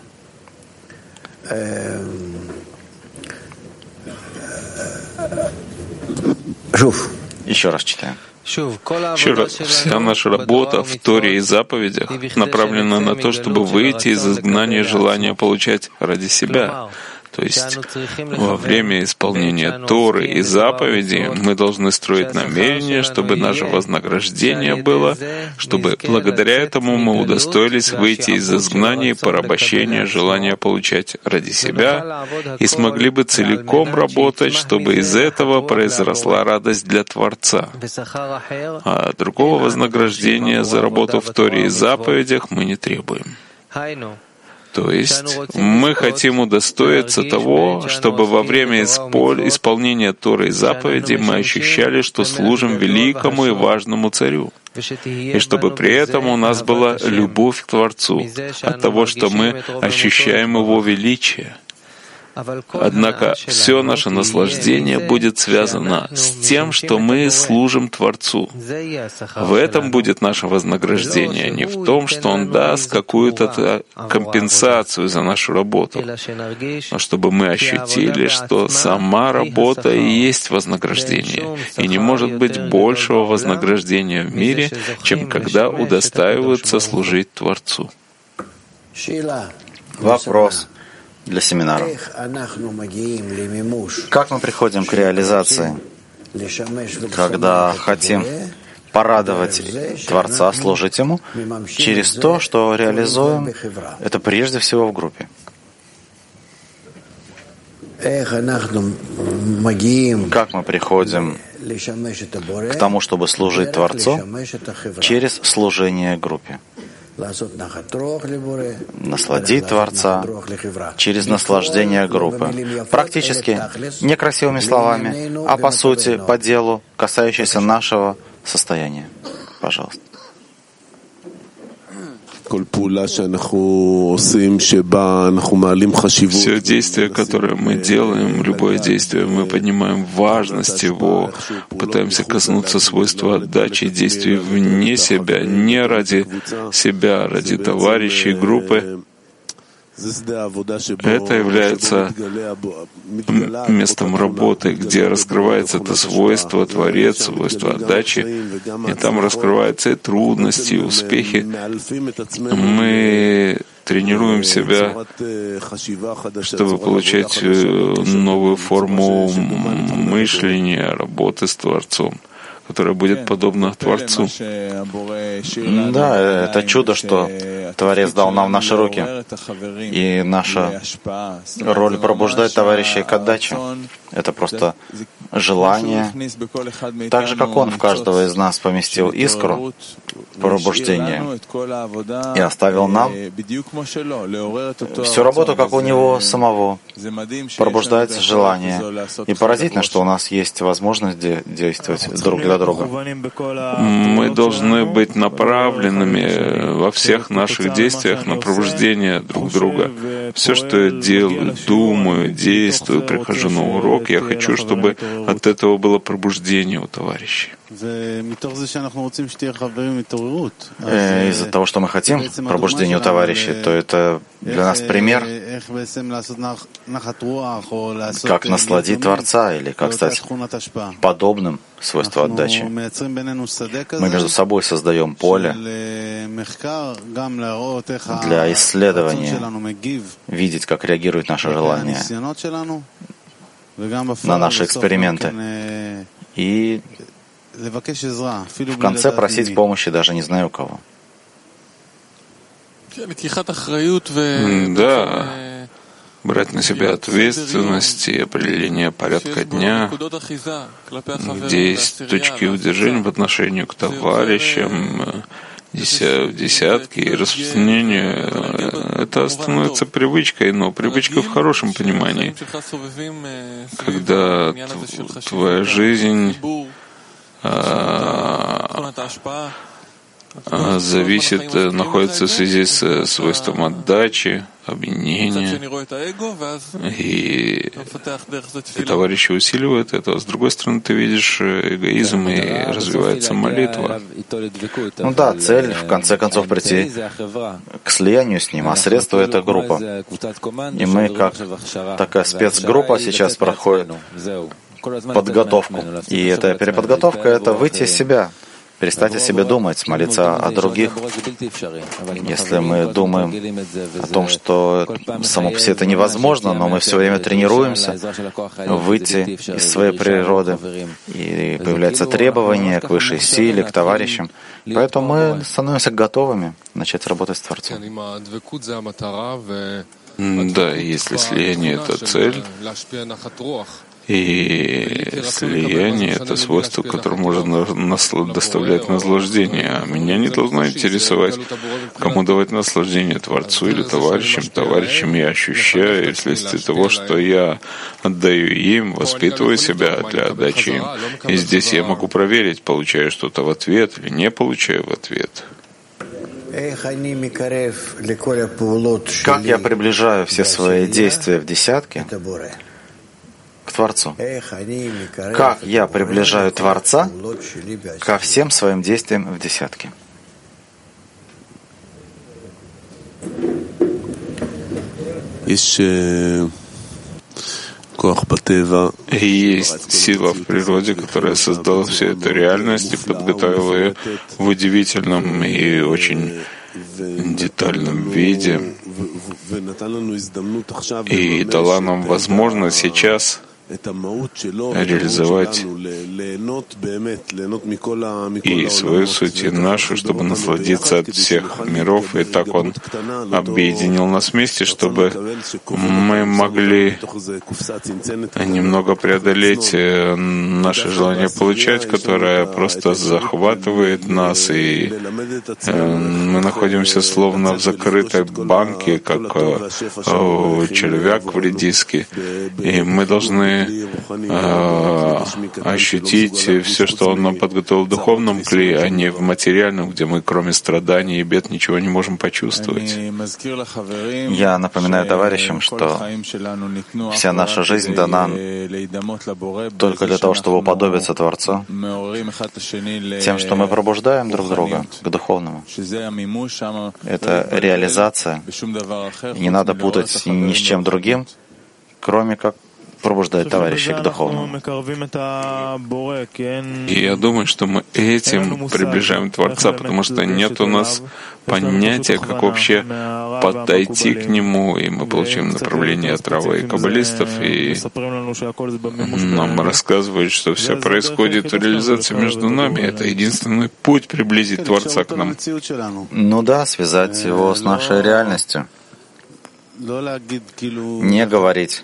Еще раз читаем. Еще раз, вся наша работа в Торе и заповедях направлена на то, чтобы выйти из изгнания желания получать ради себя. То есть во время исполнения Торы и заповедей мы должны строить намерение, чтобы наше вознаграждение было, чтобы благодаря этому мы удостоились выйти из изгнания и порабощения, желания получать ради себя, и смогли бы целиком работать, чтобы из этого произросла радость для Творца. А другого вознаграждения за работу в Торе и заповедях мы не требуем. То есть мы хотим удостоиться того, чтобы во время исполнения Торы и заповедей мы ощущали, что служим великому и важному Царю, и чтобы при этом у нас была любовь к Творцу от того, что мы ощущаем Его величие. Однако все наше наслаждение будет связано с тем, что мы служим Творцу. В этом будет наше вознаграждение, не в том, что Он даст какую-то компенсацию за нашу работу, но чтобы мы ощутили, что сама работа и есть вознаграждение, и не может быть большего вознаграждения в мире, чем когда удостаиваются служить Творцу. Вопрос для семинара. Как мы приходим к реализации, когда хотим порадовать Творца, служить Ему, через то, что реализуем это прежде всего в группе? Как мы приходим к тому, чтобы служить Творцу через служение группе? Насладить Творца через наслаждение группы. Практически некрасивыми словами, а по сути, по делу, касающейся нашего состояния. Пожалуйста. Все действие, которое мы делаем, любое действие, мы поднимаем важность его, пытаемся коснуться свойства отдачи действий вне себя, не ради себя, а ради товарищей, группы. Это является местом работы, где раскрывается это свойство, Творец, свойство отдачи, и там раскрываются и трудности, и успехи. Мы тренируем себя, чтобы получать новую форму мышления, работы с Творцом, которая будет подобна Творцу. Да, это чудо, что Творец дал нам в наши руки. И наша роль пробуждать товарищей к отдаче — это просто желание, так же, как Он в каждого из нас поместил искру пробуждения и оставил нам всю работу, как у Него самого. Пробуждается желание. И поразительно, что у нас есть возможность де- действовать друг для друга. Мы должны быть направленными во всех наших действиях на пробуждение друг друга. Все, что я делаю, думаю, действую, прихожу на урок, я хочу, чтобы от этого было пробуждение у товарищей. Из-за того, что мы хотим пробуждения у товарищей, то это для нас пример, как насладить Творца или как стать подобным свойству отдачи. Мы между собой создаем поле для исследования, видеть, как реагирует наше желание на наши эксперименты. И в конце просить помощи даже не знаю у кого. Да, брать на себя ответственность и определение порядка дня, где есть точки удержания в отношении к товарищам, в десятке и распространению, это становится привычкой, но привычкой в хорошем понимании, когда твоя жизнь зависит, находится в связи с свойством отдачи, объединения, и, и товарищи усиливают это. С другой стороны, ты видишь эгоизм, и развивается молитва. Ну да, цель, в конце концов, прийти к слиянию с ним, а средство — это группа. И мы, как такая спецгруппа, сейчас проходит подготовку. И эта переподготовка — это выйти из себя, перестать о себе думать, молиться о других. Если мы думаем о том, что само по себе это невозможно, но мы все время тренируемся выйти из своей природы, и появляется требование к высшей силе, к товарищам. Поэтому мы становимся готовыми начать работать с Творцом. Да, если слияние — это цель, и слияние — это свойство, которое может насл- доставлять наслаждение. А меня не должно интересовать, кому давать наслаждение, Творцу или товарищам. Товарищам я ощущаю, вследствие того, что я отдаю им, воспитываю себя для отдачи им. И здесь я могу проверить, получаю что-то в ответ или не получаю в ответ. Как я приближаю все свои действия в десятке к Творцу? Как я приближаю Творца ко всем своим действиям в десятке? Есть сила в природе, которая создала всю эту реальность и подготовила ее в удивительном и очень детальном виде, и дала нам возможность сейчас реализовать и свою суть, и нашу, чтобы насладиться от всех миров. И так Он объединил нас вместе, чтобы мы могли немного преодолеть наше желание получать, которое просто захватывает нас, и мы находимся словно в закрытой банке, как червяк в редиске, и мы должны Э, ощутить все, что Он нам подготовил в духовном клее, а не в материальном, где мы, кроме страданий и бед, ничего не можем почувствовать. Я напоминаю товарищам, что вся наша жизнь дана только для того, чтобы уподобиться Творцу, тем, что мы пробуждаем друг друга к духовному. Это реализация. И не надо путать ни с чем другим, кроме как пробуждает товарищей к духовному. И я думаю, что мы этим приближаем Творца, потому что нет у нас понятия, как вообще подойти к Нему, и мы получим направление от Рава и каббалистов, и нам рассказывают, что все происходит в реализации между нами. Это единственный путь приблизить Творца к нам. Ну да, связать его с нашей реальностью. Не говорить,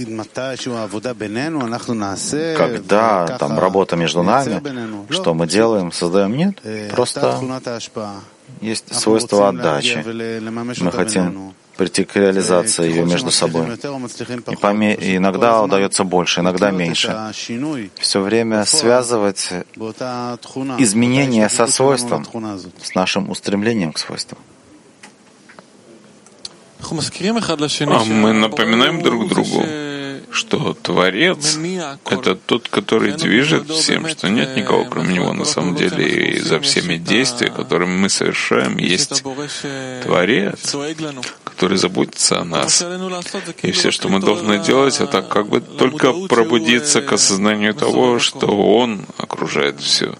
когда там работа между нами, что мы делаем, создаем. Нет, просто есть свойство отдачи. Мы хотим прийти к реализации ее между собой. И поме... иногда удается больше, иногда меньше. Все время связывать изменения со свойством, с нашим устремлением к свойству. А мы напоминаем друг другу, что Творец — это тот, который движет всем, что нет никого, кроме Него на самом деле, и за всеми действиями, которые мы совершаем, есть Творец, который заботится о нас. И все, что мы должны делать, это как бы только пробудиться к осознанию того, что Он окружает все.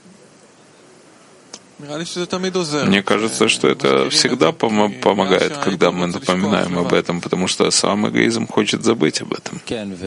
Мне кажется, что это всегда пом- помогает, когда мы напоминаем об этом, потому что сам эгоизм хочет забыть об этом.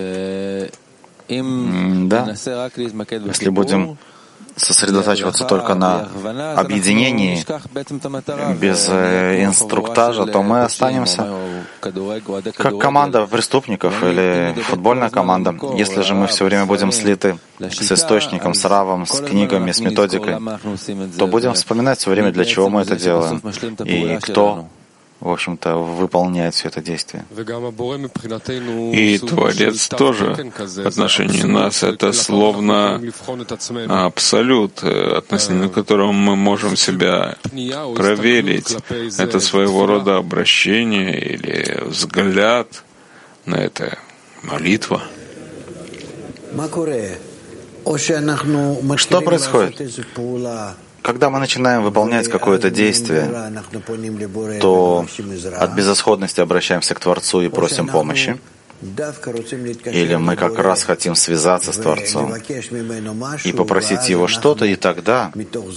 Да, если будем сосредотачиваться только на объединении, без инструктажа, то мы останемся как команда преступников или футбольная команда. Если же мы все время будем слиты с источником, с равом, с книгами, с методикой, то будем вспоминать все время, для чего мы это делаем и кто, в общем-то, выполняет все это действие. И Творец тоже в отношении нас — это словно абсолют, относительно которого мы можем себя проверить. Это своего рода обращение или взгляд на это, молитва. Что происходит? Когда мы начинаем выполнять какое-то действие, то от безысходности обращаемся к Творцу и просим помощи, или мы как раз хотим связаться с Творцом и попросить Его что-то, и тогда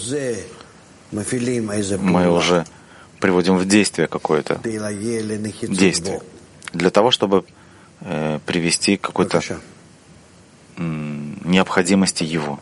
мы уже приводим в действие какое-то действие для того, чтобы э, привести к какой-то м, необходимости Его.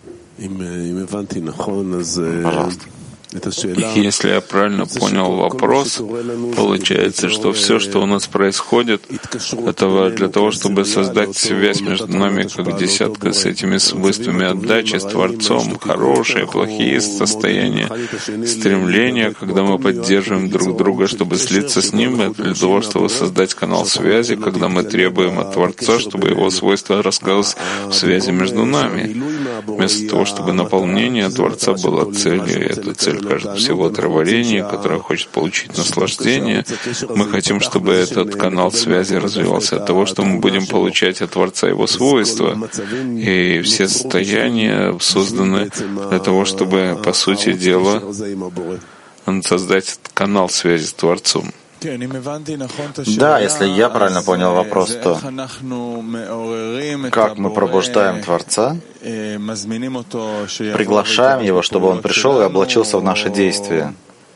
Пожалуйста. Если я правильно понял вопрос, получается, что все, что у нас происходит, это для того, чтобы создать связь между нами, как десятка, с этими свойствами отдачи, с Творцом, хорошие, плохие состояния, стремления, когда мы поддерживаем друг друга, чтобы слиться с Ним, это для того, чтобы создать канал связи, когда мы требуем от Творца, чтобы Его свойства рассказывались в связи между нами. Вместо того, чтобы наполнение Творца было целью, эта цель кажется всего творения, которое хочет получить наслаждение. Мы хотим, чтобы этот канал связи развивался от того, что мы будем получать от Творца Его свойства. И все состояния созданы для того, чтобы, по сути дела, создать канал связи с Творцом. Да, если я правильно понял вопрос, то как мы пробуждаем Творца, приглашаем Его, чтобы Он пришел и облачился в наши действия.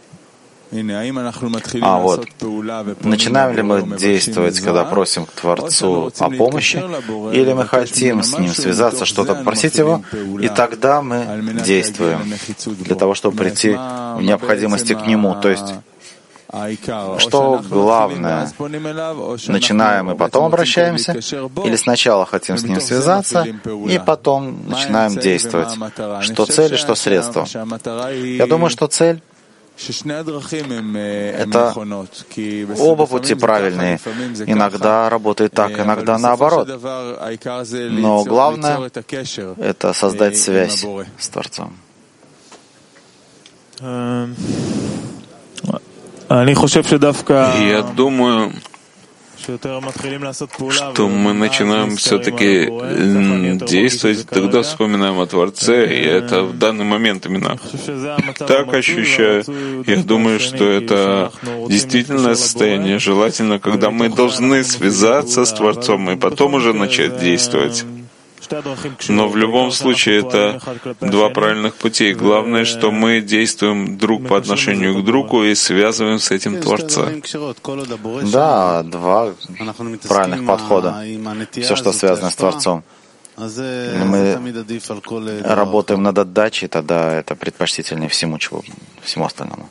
А вот, начинаем ли мы действовать, когда просим к Творцу о помощи, или мы хотим с Ним связаться, что-то просить Его, и тогда мы действуем для того, чтобы прийти в необходимости к Нему, то есть что главное, начинаем и потом обращаемся, или сначала хотим с Ним связаться, и потом начинаем действовать? Что цель и что средство? Я думаю, что цель — это оба пути правильные. Иногда работает так, иногда наоборот. Но главное — это создать связь с Творцом. Я думаю, что мы начинаем все-таки действовать, тогда вспоминаем о Творце, и это в данный момент именно так ощущаю. Я думаю, что это действительное состояние желательно, когда мы должны связаться с Творцом и потом уже начать действовать. Но в любом случае это два правильных пути. Главное, что мы действуем друг по отношению к другу и связываем с этим Творца. Да, два правильных подхода. Все, что связано с Творцом. Мы работаем над отдачей, тогда это предпочтительнее всему, чего, всему остальному.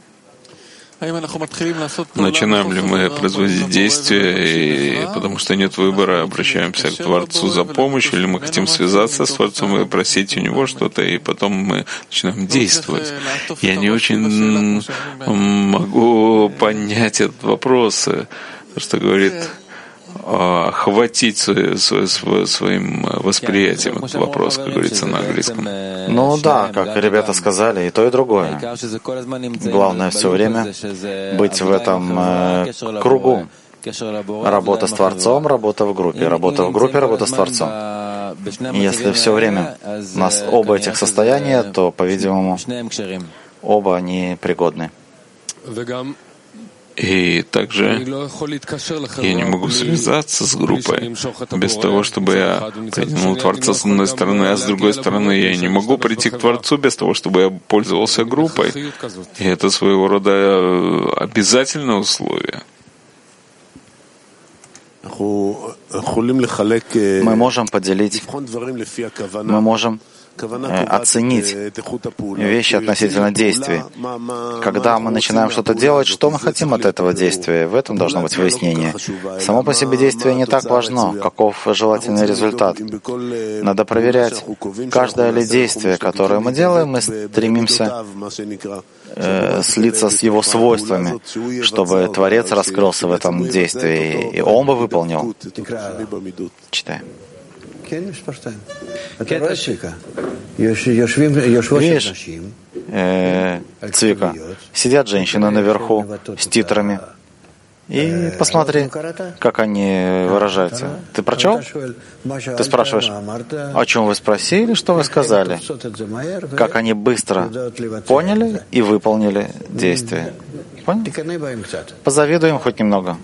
Начинаем ли мы производить действия, и потому что нет выбора, обращаемся к Творцу за помощью, или мы хотим связаться с Творцом и просить у Него что-то, и потом мы начинаем действовать? Я не очень могу понять этот вопрос, что говорит охватить свой, свой, свой, своим восприятием этот вопрос, как говорится на английском. Ну да, как ребята сказали, и то, и другое. Главное все время быть в этом э, кругу. Работа с Творцом, работа в группе, работа в группе, работа с Творцом. И если все время у нас оба этих состояния, то, по-видимому, оба они пригодны. И также я не могу связаться с группой без того, чтобы я притянул Творца с одной стороны, а с другой стороны я не могу прийти к Творцу без того, чтобы я пользовался группой. И это своего рода обязательное условие. Мы можем поделить, мы можем оценить вещи относительно действий. Когда мы начинаем что-то делать, что мы хотим от этого действия? В этом должно быть выяснение. Само по себе действие не так важно, каков желательный результат. Надо проверять, каждое ли действие, которое мы делаем, мы стремимся э, слиться с его свойствами, чтобы Творец раскрылся в этом действии, и Он бы выполнил. Читаем. Видишь, э, Цвика, сидят женщины наверху с титрами, и посмотри, как они выражаются. Ты прочел? Ты спрашиваешь, о чем вы спросили, что вы сказали? Как они быстро поняли и выполнили действие. Поняли? Позавидуем хоть немного.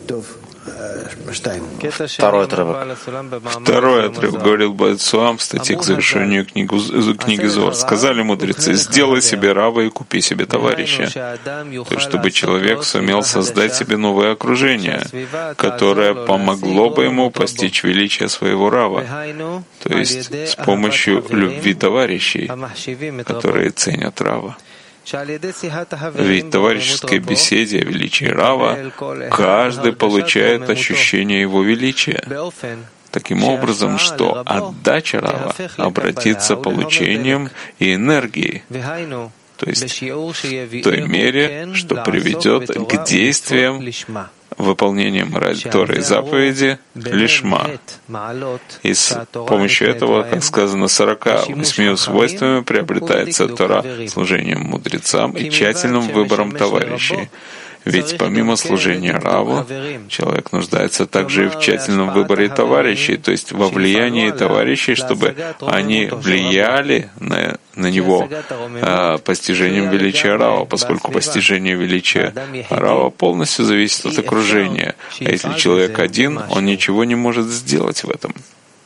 Второй отрывок. Второй отрывок говорил Баэцуам в статье к завершению книгу, книги Зор. Сказали мудрецы: сделай себе раба и купи себе товарища. То есть, чтобы человек сумел создать себе новое окружение, которое помогло бы ему постичь величие своего рава. То есть, с помощью любви товарищей, которые ценят рава. Ведь в товарищеской беседе о величии рава каждый получает ощущение его величия, таким образом, что отдача рава обратится получением и энергией, то есть в той мере, что приведет к действиям выполнением Торы и заповеди лишма. И с помощью этого, как сказано, сорока восьми свойствами приобретается Тора служением мудрецам и тщательным выбором товарищей. Ведь помимо служения раву, человек нуждается также и в тщательном выборе товарищей, то есть во влиянии товарищей, чтобы они влияли на, на него а, постижением величия рава, поскольку постижение величия рава полностью зависит от окружения. А если человек один, он ничего не может сделать в этом.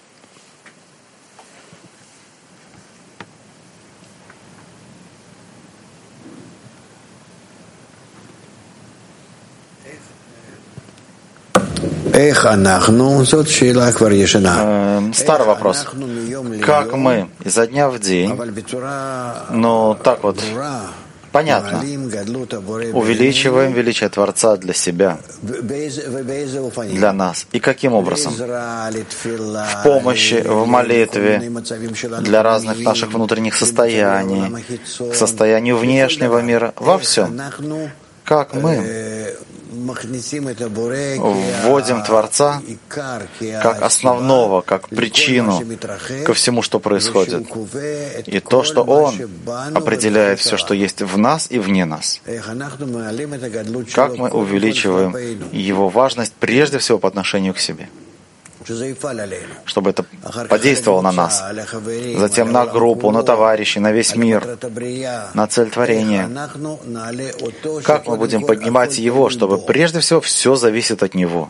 Старый вопрос. Как мы изо дня в день, ну так вот, понятно, увеличиваем величие Творца для себя, для нас. И каким образом? В помощи, в молитве, для разных наших внутренних состояний, к состоянию внешнего мира, во всем. Как мы вводим Творца как основного, как причину ко всему, что происходит, и то, что Он определяет все, что есть в нас и вне нас. Как мы увеличиваем Его важность прежде всего по отношению к себе, чтобы это подействовало на нас, затем на группу, на товарищей, на весь мир, на цель творения. Как мы будем поднимать Его, чтобы прежде всего все зависит от Него.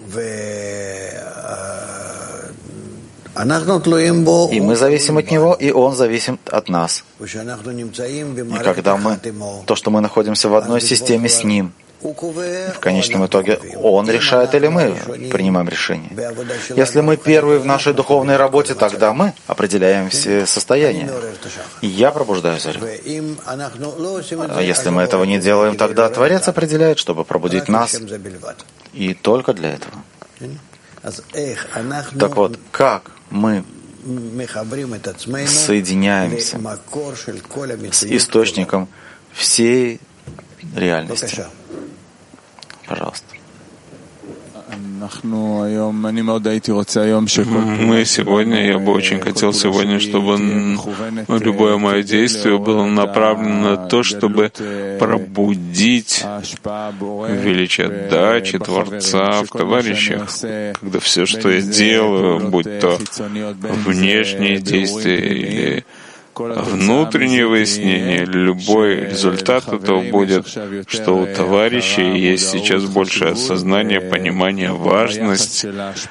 И мы зависим от Него, и Он зависим от нас. И когда мы, то, что мы находимся в одной системе с Ним, в конечном итоге Он решает или мы принимаем решение. Если мы первые в нашей духовной работе, тогда мы определяем все состояния. И я пробуждаю зарю. А если мы этого не делаем, тогда Творец определяет, чтобы пробудить нас. И только для этого. Так вот, как мы соединяемся с источником всей реальности? Пожалуйста. Мы сегодня, я бы очень хотел сегодня, чтобы любое мое действие было направлено на то, чтобы пробудить величие отдачи Творца в товарищах, когда все, что я делаю, будь то внешние действия или внутреннее выяснение, любой результат этого будет, что у товарищей есть сейчас большее осознание, понимание, важность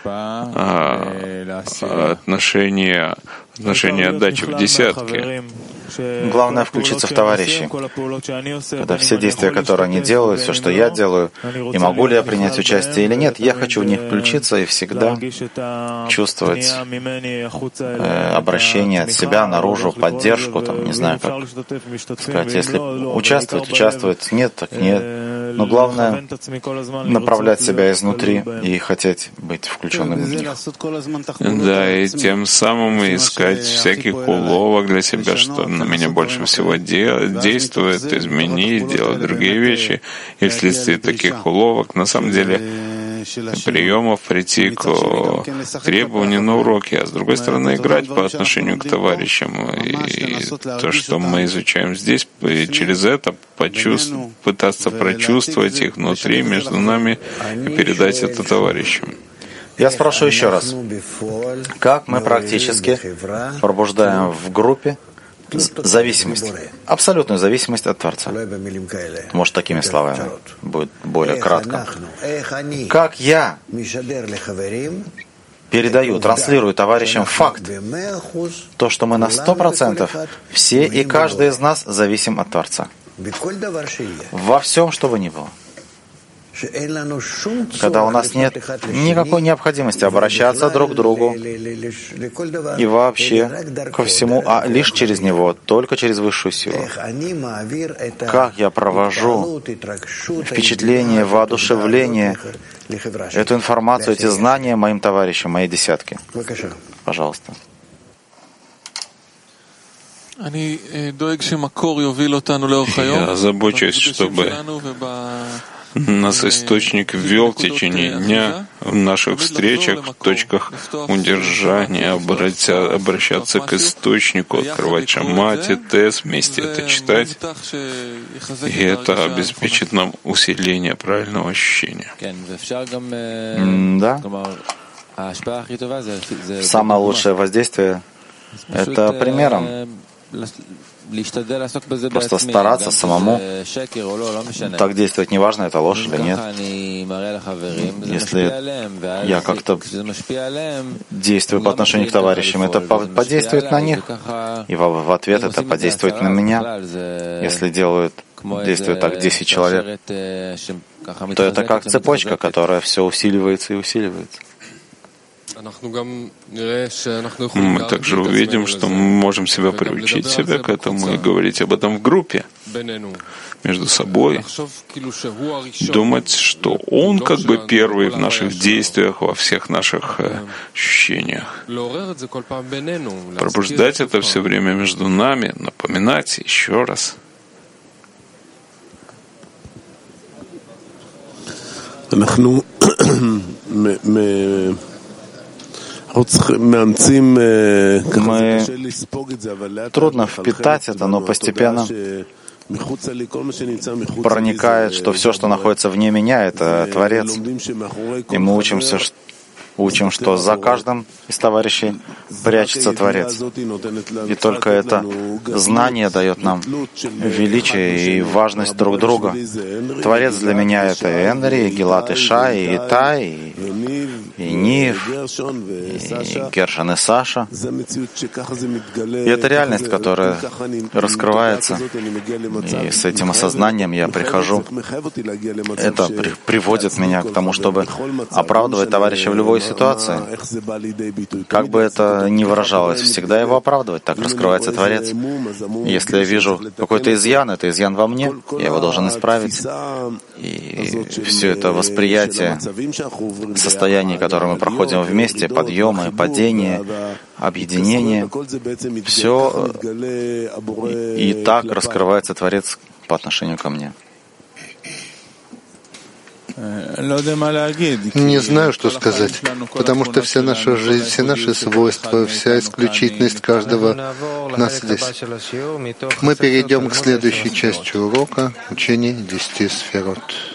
отношения, отношения отдачи в десятке. Главное включиться в товарищей. Когда все действия, которые они делают, все, что я делаю, и могу ли я принять участие или нет, я хочу в них включиться и всегда чувствовать э, обращение от себя наружу, поддержку, там, не знаю, как сказать, если участвовать, участвовать, нет, так нет. Но главное направлять себя изнутри и хотеть быть включенным в них. Да, и тем самым искать всяких уловок для себя, что на меня больше всего де- действует, изменить, делать другие вещи. И вследствие таких уловок, на самом деле, приемов прийти к требованию на уроки, а с другой стороны играть по отношению к товарищам. И то, что мы изучаем здесь, и через это почувств... пытаться прочувствовать их внутри, между нами, и передать это товарищам. Я спрошу еще раз, как мы практически пробуждаем в группе зависимость, абсолютную зависимость от Творца? Может, такими словами будет более кратко. Как я передаю, транслирую товарищам факт, то, что мы на сто процентов все и каждый из нас зависим от Творца. Во всем, что бы ни было. Когда у нас нет никакой необходимости обращаться друг к другу и вообще ко всему, а лишь через него, только через высшую силу. Как я провожу впечатление, воодушевление, эту информацию, эти знания моим товарищам, моей десятке. Пожалуйста. Я забочусь, чтобы нас источник ввел в течение дня в наших встречах, в точках удержания, обратя, обращаться к источнику, открывать Шамати, Тес, вместе это читать, и это обеспечит нам усиление правильного ощущения. Да. Самое лучшее воздействие — это примером. Просто стараться самому так действовать, неважно, это ложь или нет. Если я как-то действую по отношению к товарищам, это подействует на них, и в ответ это подействует на меня. Если делают, действует так десять человек, то это как цепочка, которая все усиливается и усиливается. Мы также увидим, что мы можем себя приучить себя к этому и говорить об этом в группе, между собой, думать, что Он как бы первый в наших действиях, во всех наших ощущениях. Пробуждать это все время между нами, напоминать еще раз. Мы трудно впитать это, но постепенно проникает, что все, что находится вне меня, это Творец. И мы учимся, учим, что за каждым из товарищей прячется Творец. И только это знание дает нам величие и важность друг друга. Творец для меня — это Энри, и Гилат, и Шай, и Итай, и, и Нив, и Гершон, и Саша. И это реальность, которая раскрывается. И с этим осознанием я прихожу. Это при, приводит меня к тому, чтобы оправдывать товарища в любой ситуации. Как бы это ни выражалось, всегда его оправдывать. Так раскрывается Творец. Если я вижу какой-то изъян, это изъян во мне, я его должен исправить. И все это восприятие состояний, которые мы проходим вместе, подъемы, падения, объединение, все и так раскрывается Творец по отношению ко мне. Не знаю, что сказать, потому что вся наша жизнь, все наши свойства, вся исключительность каждого нас здесь. Мы перейдем к следующей части урока, учения десяти сферот.